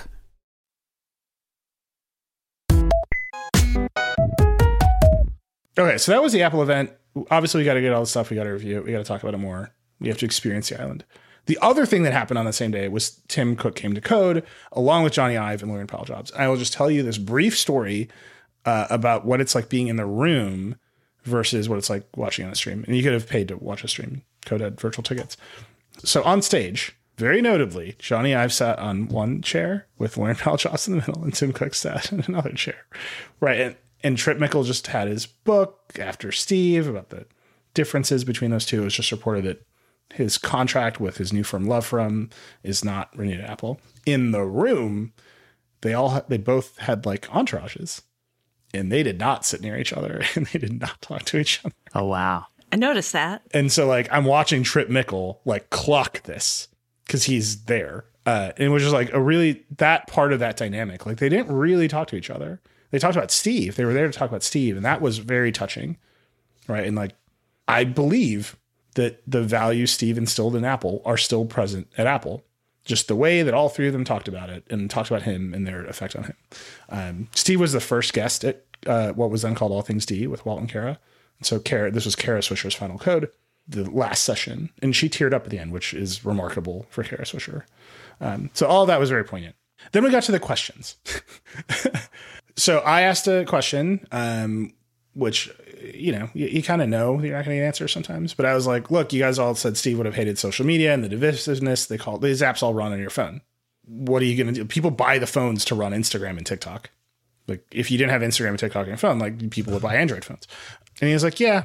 Okay, so that was the Apple event. Obviously, we got to get all the stuff. We got to review it. We got to talk about it more. We have to experience the island. The other thing that happened on the same day was Tim Cook came to Code, along with Johnny Ive and Lauren Powell Jobs. I will just tell you this brief story uh, about what it's like being in the room versus what it's like watching on a stream. And you could have paid to watch a stream. Code had virtual tickets. So on stage, very notably, Johnny Ive sat on one chair with Lauren Powell Jobs in the middle, and Tim Cook sat in another chair. Right. And, and Trip Mickle just had his book after Steve about the differences between those two. It was just reported that his contract with his new firm, Love From, is not renewed at Apple. In the room, they all they both had like entourages, and they did not sit near each other, and they did not talk to each other. Oh wow! I noticed that. And so like I'm watching Trip Mickle like clock this because he's there, uh, and it was just like a really that part of that dynamic. Like they didn't really talk to each other. They talked about Steve. They were there to talk about Steve, and that was very touching, right? And like I believe that the values Steve instilled in Apple are still present at Apple. Just the way that all three of them talked about it and talked about him and their effect on him. Um, Steve was the first guest at uh, what was then called All Things D with Walt and Kara. And so Kara, this was Kara Swisher's final code, the last session. And she teared up at the end, which is remarkable for Kara Swisher. Um, so all of that was very poignant. Then we got to the questions. So I asked a question, um, which, you know, you, you kind of know you're not going to get an answer sometimes. But I was like, look, you guys all said Steve would have hated social media and the divisiveness. They call these apps all run on your phone. What are you going to do? People buy the phones to run Instagram and TikTok. Like if you didn't have Instagram and TikTok on your phone, like people would buy Android phones. And he was like, yeah,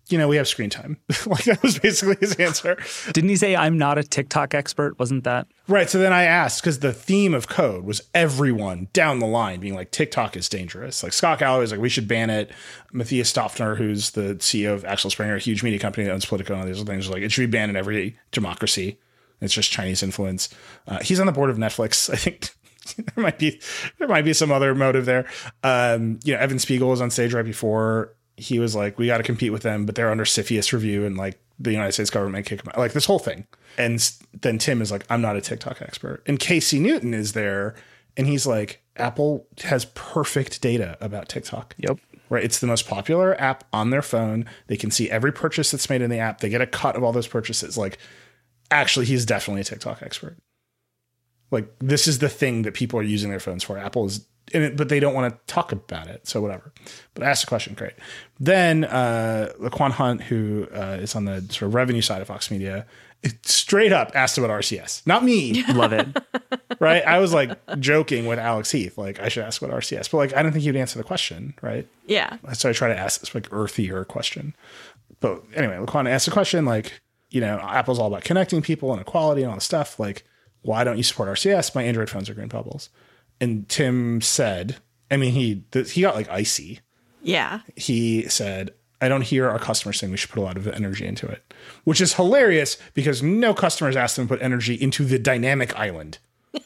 you know, we have screen time. Like that was basically his answer. Didn't he say, I'm not a TikTok expert? Wasn't that? Right. So then I asked, because the theme of Code was everyone down the line being like, TikTok is dangerous. Like Scott Galloway was like, we should ban it. Matthias Stoffner, who's the C E O of Axel Springer, a huge media company that owns Politico and all these other things, was like, it should be banned in every democracy. It's just Chinese influence. Uh, he's on the board of Netflix. I think there might be there might be some other motive there. Um, you know, Evan Spiegel was on stage right before. He was like, we got to compete with them, but they're under CFIUS review and like the United States government may kick them out. Like this whole thing. And then Tim is like, I'm not a TikTok expert. And Casey Newton is there and he's like, Apple has perfect data about TikTok. Yep. Right. It's the most popular app on their phone. They can see every purchase that's made in the app. They get a cut of all those purchases. Like, actually, he's definitely a TikTok expert. Like, this is the thing that people are using their phones for. Apple is in it, but they don't want to talk about it. So whatever. But I asked the question. Great. Then uh, Laquan Hunt, who uh, is on the sort of revenue side of Fox Media, straight up asked about R C S. Not me. Love it. Right. I was like joking with Alex Heath. Like, I should ask about R C S. But like, I don't think he'd answer the question. Right. Yeah. So I try to ask this like earthier question. But anyway, Laquan asked the question like, you know, Apple's all about connecting people and equality and all this stuff. Like, why don't you support R C S? My Android phones are green bubbles. And Tim said, I mean, he he got like icy. Yeah. He said, I don't hear our customers saying we should put a lot of energy into it, which is hilarious because no customers asked them to put energy into the dynamic island.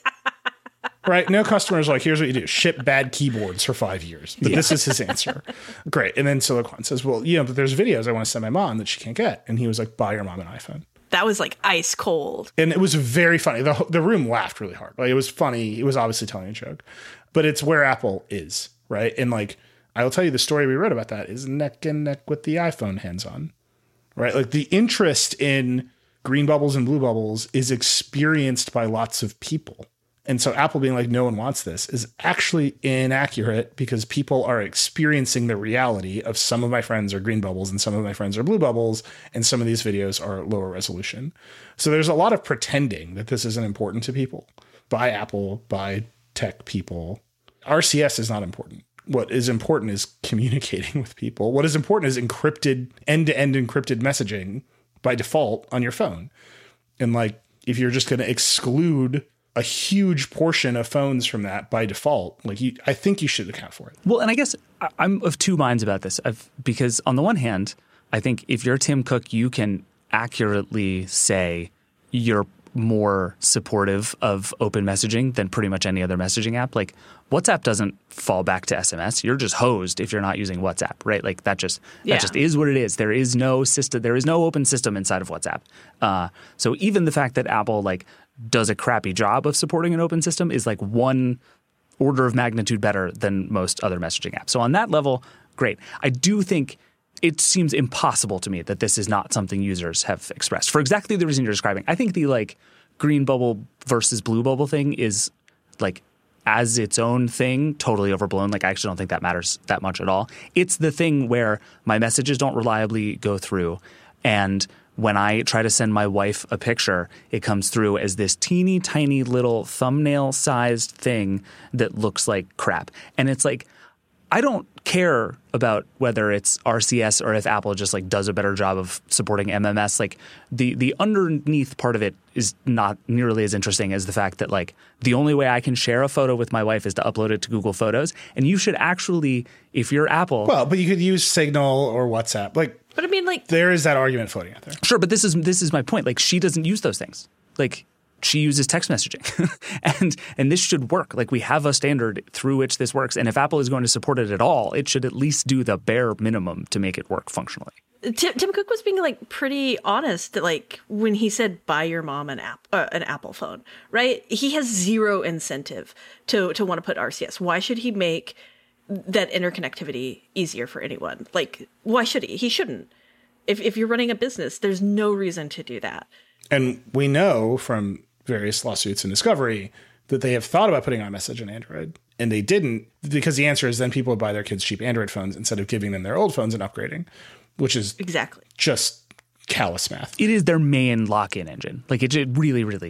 Right? No customers like, here's what you do. Ship bad keyboards for five years. But yeah. This is his answer. Great. And then Silicon says, well, you know, but there's videos I want to send my mom that she can't get. And he was like, buy your mom an iPhone. That was like ice cold. And it was very funny. The the room laughed really hard. Like it was funny. It was obviously telling a joke. But it's where Apple is, right? And like, I will tell you the story we wrote about that is neck and neck with the iPhone hands-on, right? Like the interest in green bubbles and blue bubbles is experienced by lots of people. And so Apple being like, no one wants this is actually inaccurate because people are experiencing the reality of some of my friends are green bubbles and some of my friends are blue bubbles. And some of these videos are lower resolution. So there's a lot of pretending that this isn't important to people by Apple, by tech people. R C S is not important. What is important is communicating with people. What is important is encrypted, end-to-end encrypted messaging by default on your phone. And like, if you're just going to exclude a huge portion of phones from that by default, like you, I think you should account for it. Well, and I guess I'm of two minds about this I've, because on the one hand, I think if you're Tim Cook, you can accurately say you're more supportive of open messaging than pretty much any other messaging app. Like WhatsApp doesn't fall back to S M S. You're just hosed if you're not using WhatsApp, right? Like that just yeah. that just is what it is. There is no system. There is no open system inside of WhatsApp. Uh, so even the fact that Apple like does a crappy job of supporting an open system is like one order of magnitude better than most other messaging apps. So on that level, great. I do think it seems impossible to me that this is not something users have expressed for exactly the reason you're describing. I think the like green bubble versus blue bubble thing is like as its own thing, totally overblown. Like I actually don't think that matters that much at all. It's the thing where my messages don't reliably go through. And when I try to send my wife a picture, it comes through as this teeny tiny little thumbnail sized thing that looks like crap. And it's like, I don't care about whether it's R C S or if Apple just like does a better job of supporting M M S. Like the the underneath part of it is not nearly as interesting as the fact that like the only way I can share a photo with my wife is to upload it to Google Photos. And you should actually, if you're Apple, well, but you could use Signal or WhatsApp. Like, but I mean, like there is that argument floating out there. Sure, but this is this is my point. Like she doesn't use those things. Like she uses text messaging and and this should work. Like we have a standard through which this works. And if Apple is going to support it at all, it should at least do the bare minimum to make it work functionally. Tim, Tim Cook was being like pretty honest that like when he said buy your mom an app uh, an Apple phone, right? He has zero incentive to to want to put R C S. Why should he make that interconnectivity easier for anyone? Like why should he? He shouldn't. If if you're running a business, there's no reason to do that. And we know from various lawsuits and discovery that they have thought about putting iMessage on Android and they didn't, because the answer is then people would buy their kids cheap Android phones instead of giving them their old phones and upgrading, which is exactly just callous math. It is their main lock-in engine. Like it, it really, really is.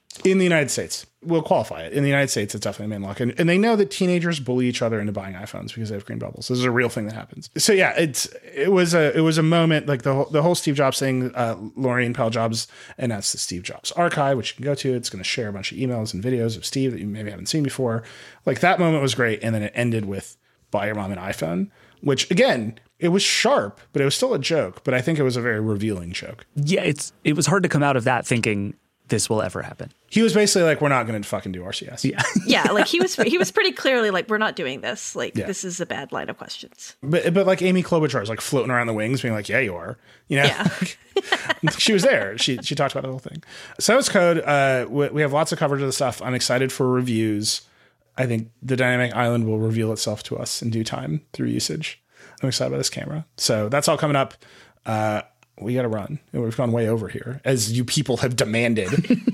In the United States. We'll qualify it. In the United States, it's definitely a main lock. And, and they know that teenagers bully each other into buying iPhones because they have green bubbles. This is a real thing that happens. So yeah, it's it was a it was a moment, like the whole, the whole Steve Jobs thing. Uh, Laureen Pell Jobs announced the Steve Jobs archive, which you can go to. It's going to share a bunch of emails and videos of Steve that you maybe haven't seen before. Like that moment was great. And then it ended with buy your mom an iPhone, which again, it was sharp, but it was still a joke. But I think it was a very revealing joke. Yeah, it's it was hard to come out of that thinking this will ever happen. He was basically like, we're not going to fucking do R C S. Yeah. Yeah, like he was he was pretty clearly like, we're not doing this. Like, yeah. This is a bad line of questions. But but like Amy Klobuchar is like floating around the wings being like, yeah, you are. You know? Yeah. She was there. She she talked about the whole thing. So that was Code. Uh, we, we have lots of coverage of the stuff. I'm excited for reviews. I think the Dynamic Island will reveal itself to us in due time through usage. I'm excited about this camera. So that's all coming up. Uh, we got to run. We've gone way over here, as you people have demanded.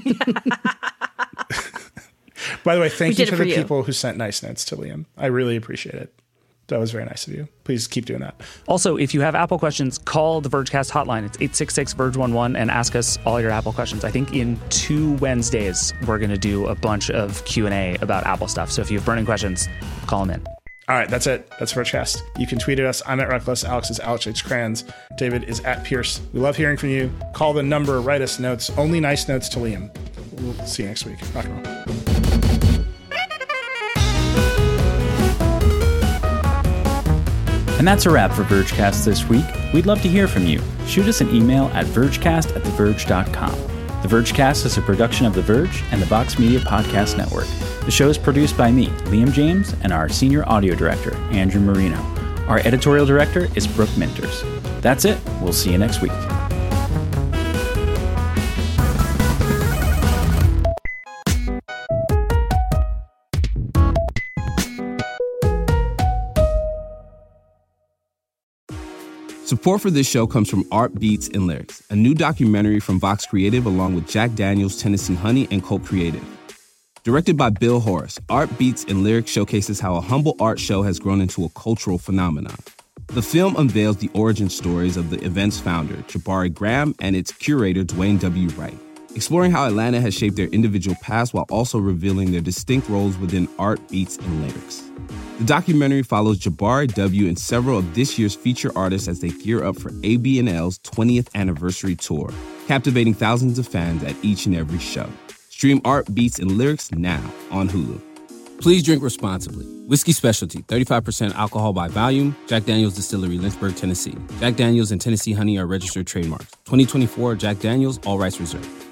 By the way, thank you to the you. people who sent nice notes to Liam. I really appreciate it. That was very nice of you. Please keep doing that. Also, if you have Apple questions, call the Vergecast hotline. It's eight six six, V E R G E one one and ask us all your Apple questions. I think in two Wednesdays, we're going to do a bunch of Q and A about Apple stuff. So if you have burning questions, call them in. All right, that's it. That's Vergecast. You can tweet at us. I'm at Reckless. Alex is Alex H. Kranz. David is at Pierce. We love hearing from you. Call the number. Write us notes. Only nice notes to Liam. We'll see you next week. Rock and roll. And that's a wrap for Vergecast this week. We'd love to hear from you. Shoot us an email at vergecast at the verge dot com. The Vergecast is a production of The Verge and the Vox Media Podcast Network. The show is produced by me, Liam James, and our senior audio director, Andrew Marino. Our editorial director is Brooke Minters. That's it. We'll see you next week. Support for this show comes from Art Beats and Lyrics, a new documentary from Vox Creative along with Jack Daniels, Tennessee Honey, and Colt Creative. Directed by Bill Horace, Art Beats and Lyrics showcases how a humble art show has grown into a cultural phenomenon. The film unveils the origin stories of the event's founder, Jabari Graham, and its curator, Dwayne W. Wright, exploring how Atlanta has shaped their individual paths while also revealing their distinct roles within Art Beats and Lyrics. The documentary follows Jabari W. and several of this year's feature artists as they gear up for A B and L's twentieth anniversary tour, captivating thousands of fans at each and every show. Stream Art Beats and Lyrics now on Hulu. Please drink responsibly. Whiskey Specialty, thirty-five percent alcohol by volume. Jack Daniels Distillery, Lynchburg, Tennessee. Jack Daniels and Tennessee Honey are registered trademarks. twenty twenty-four Jack Daniels, all rights reserved.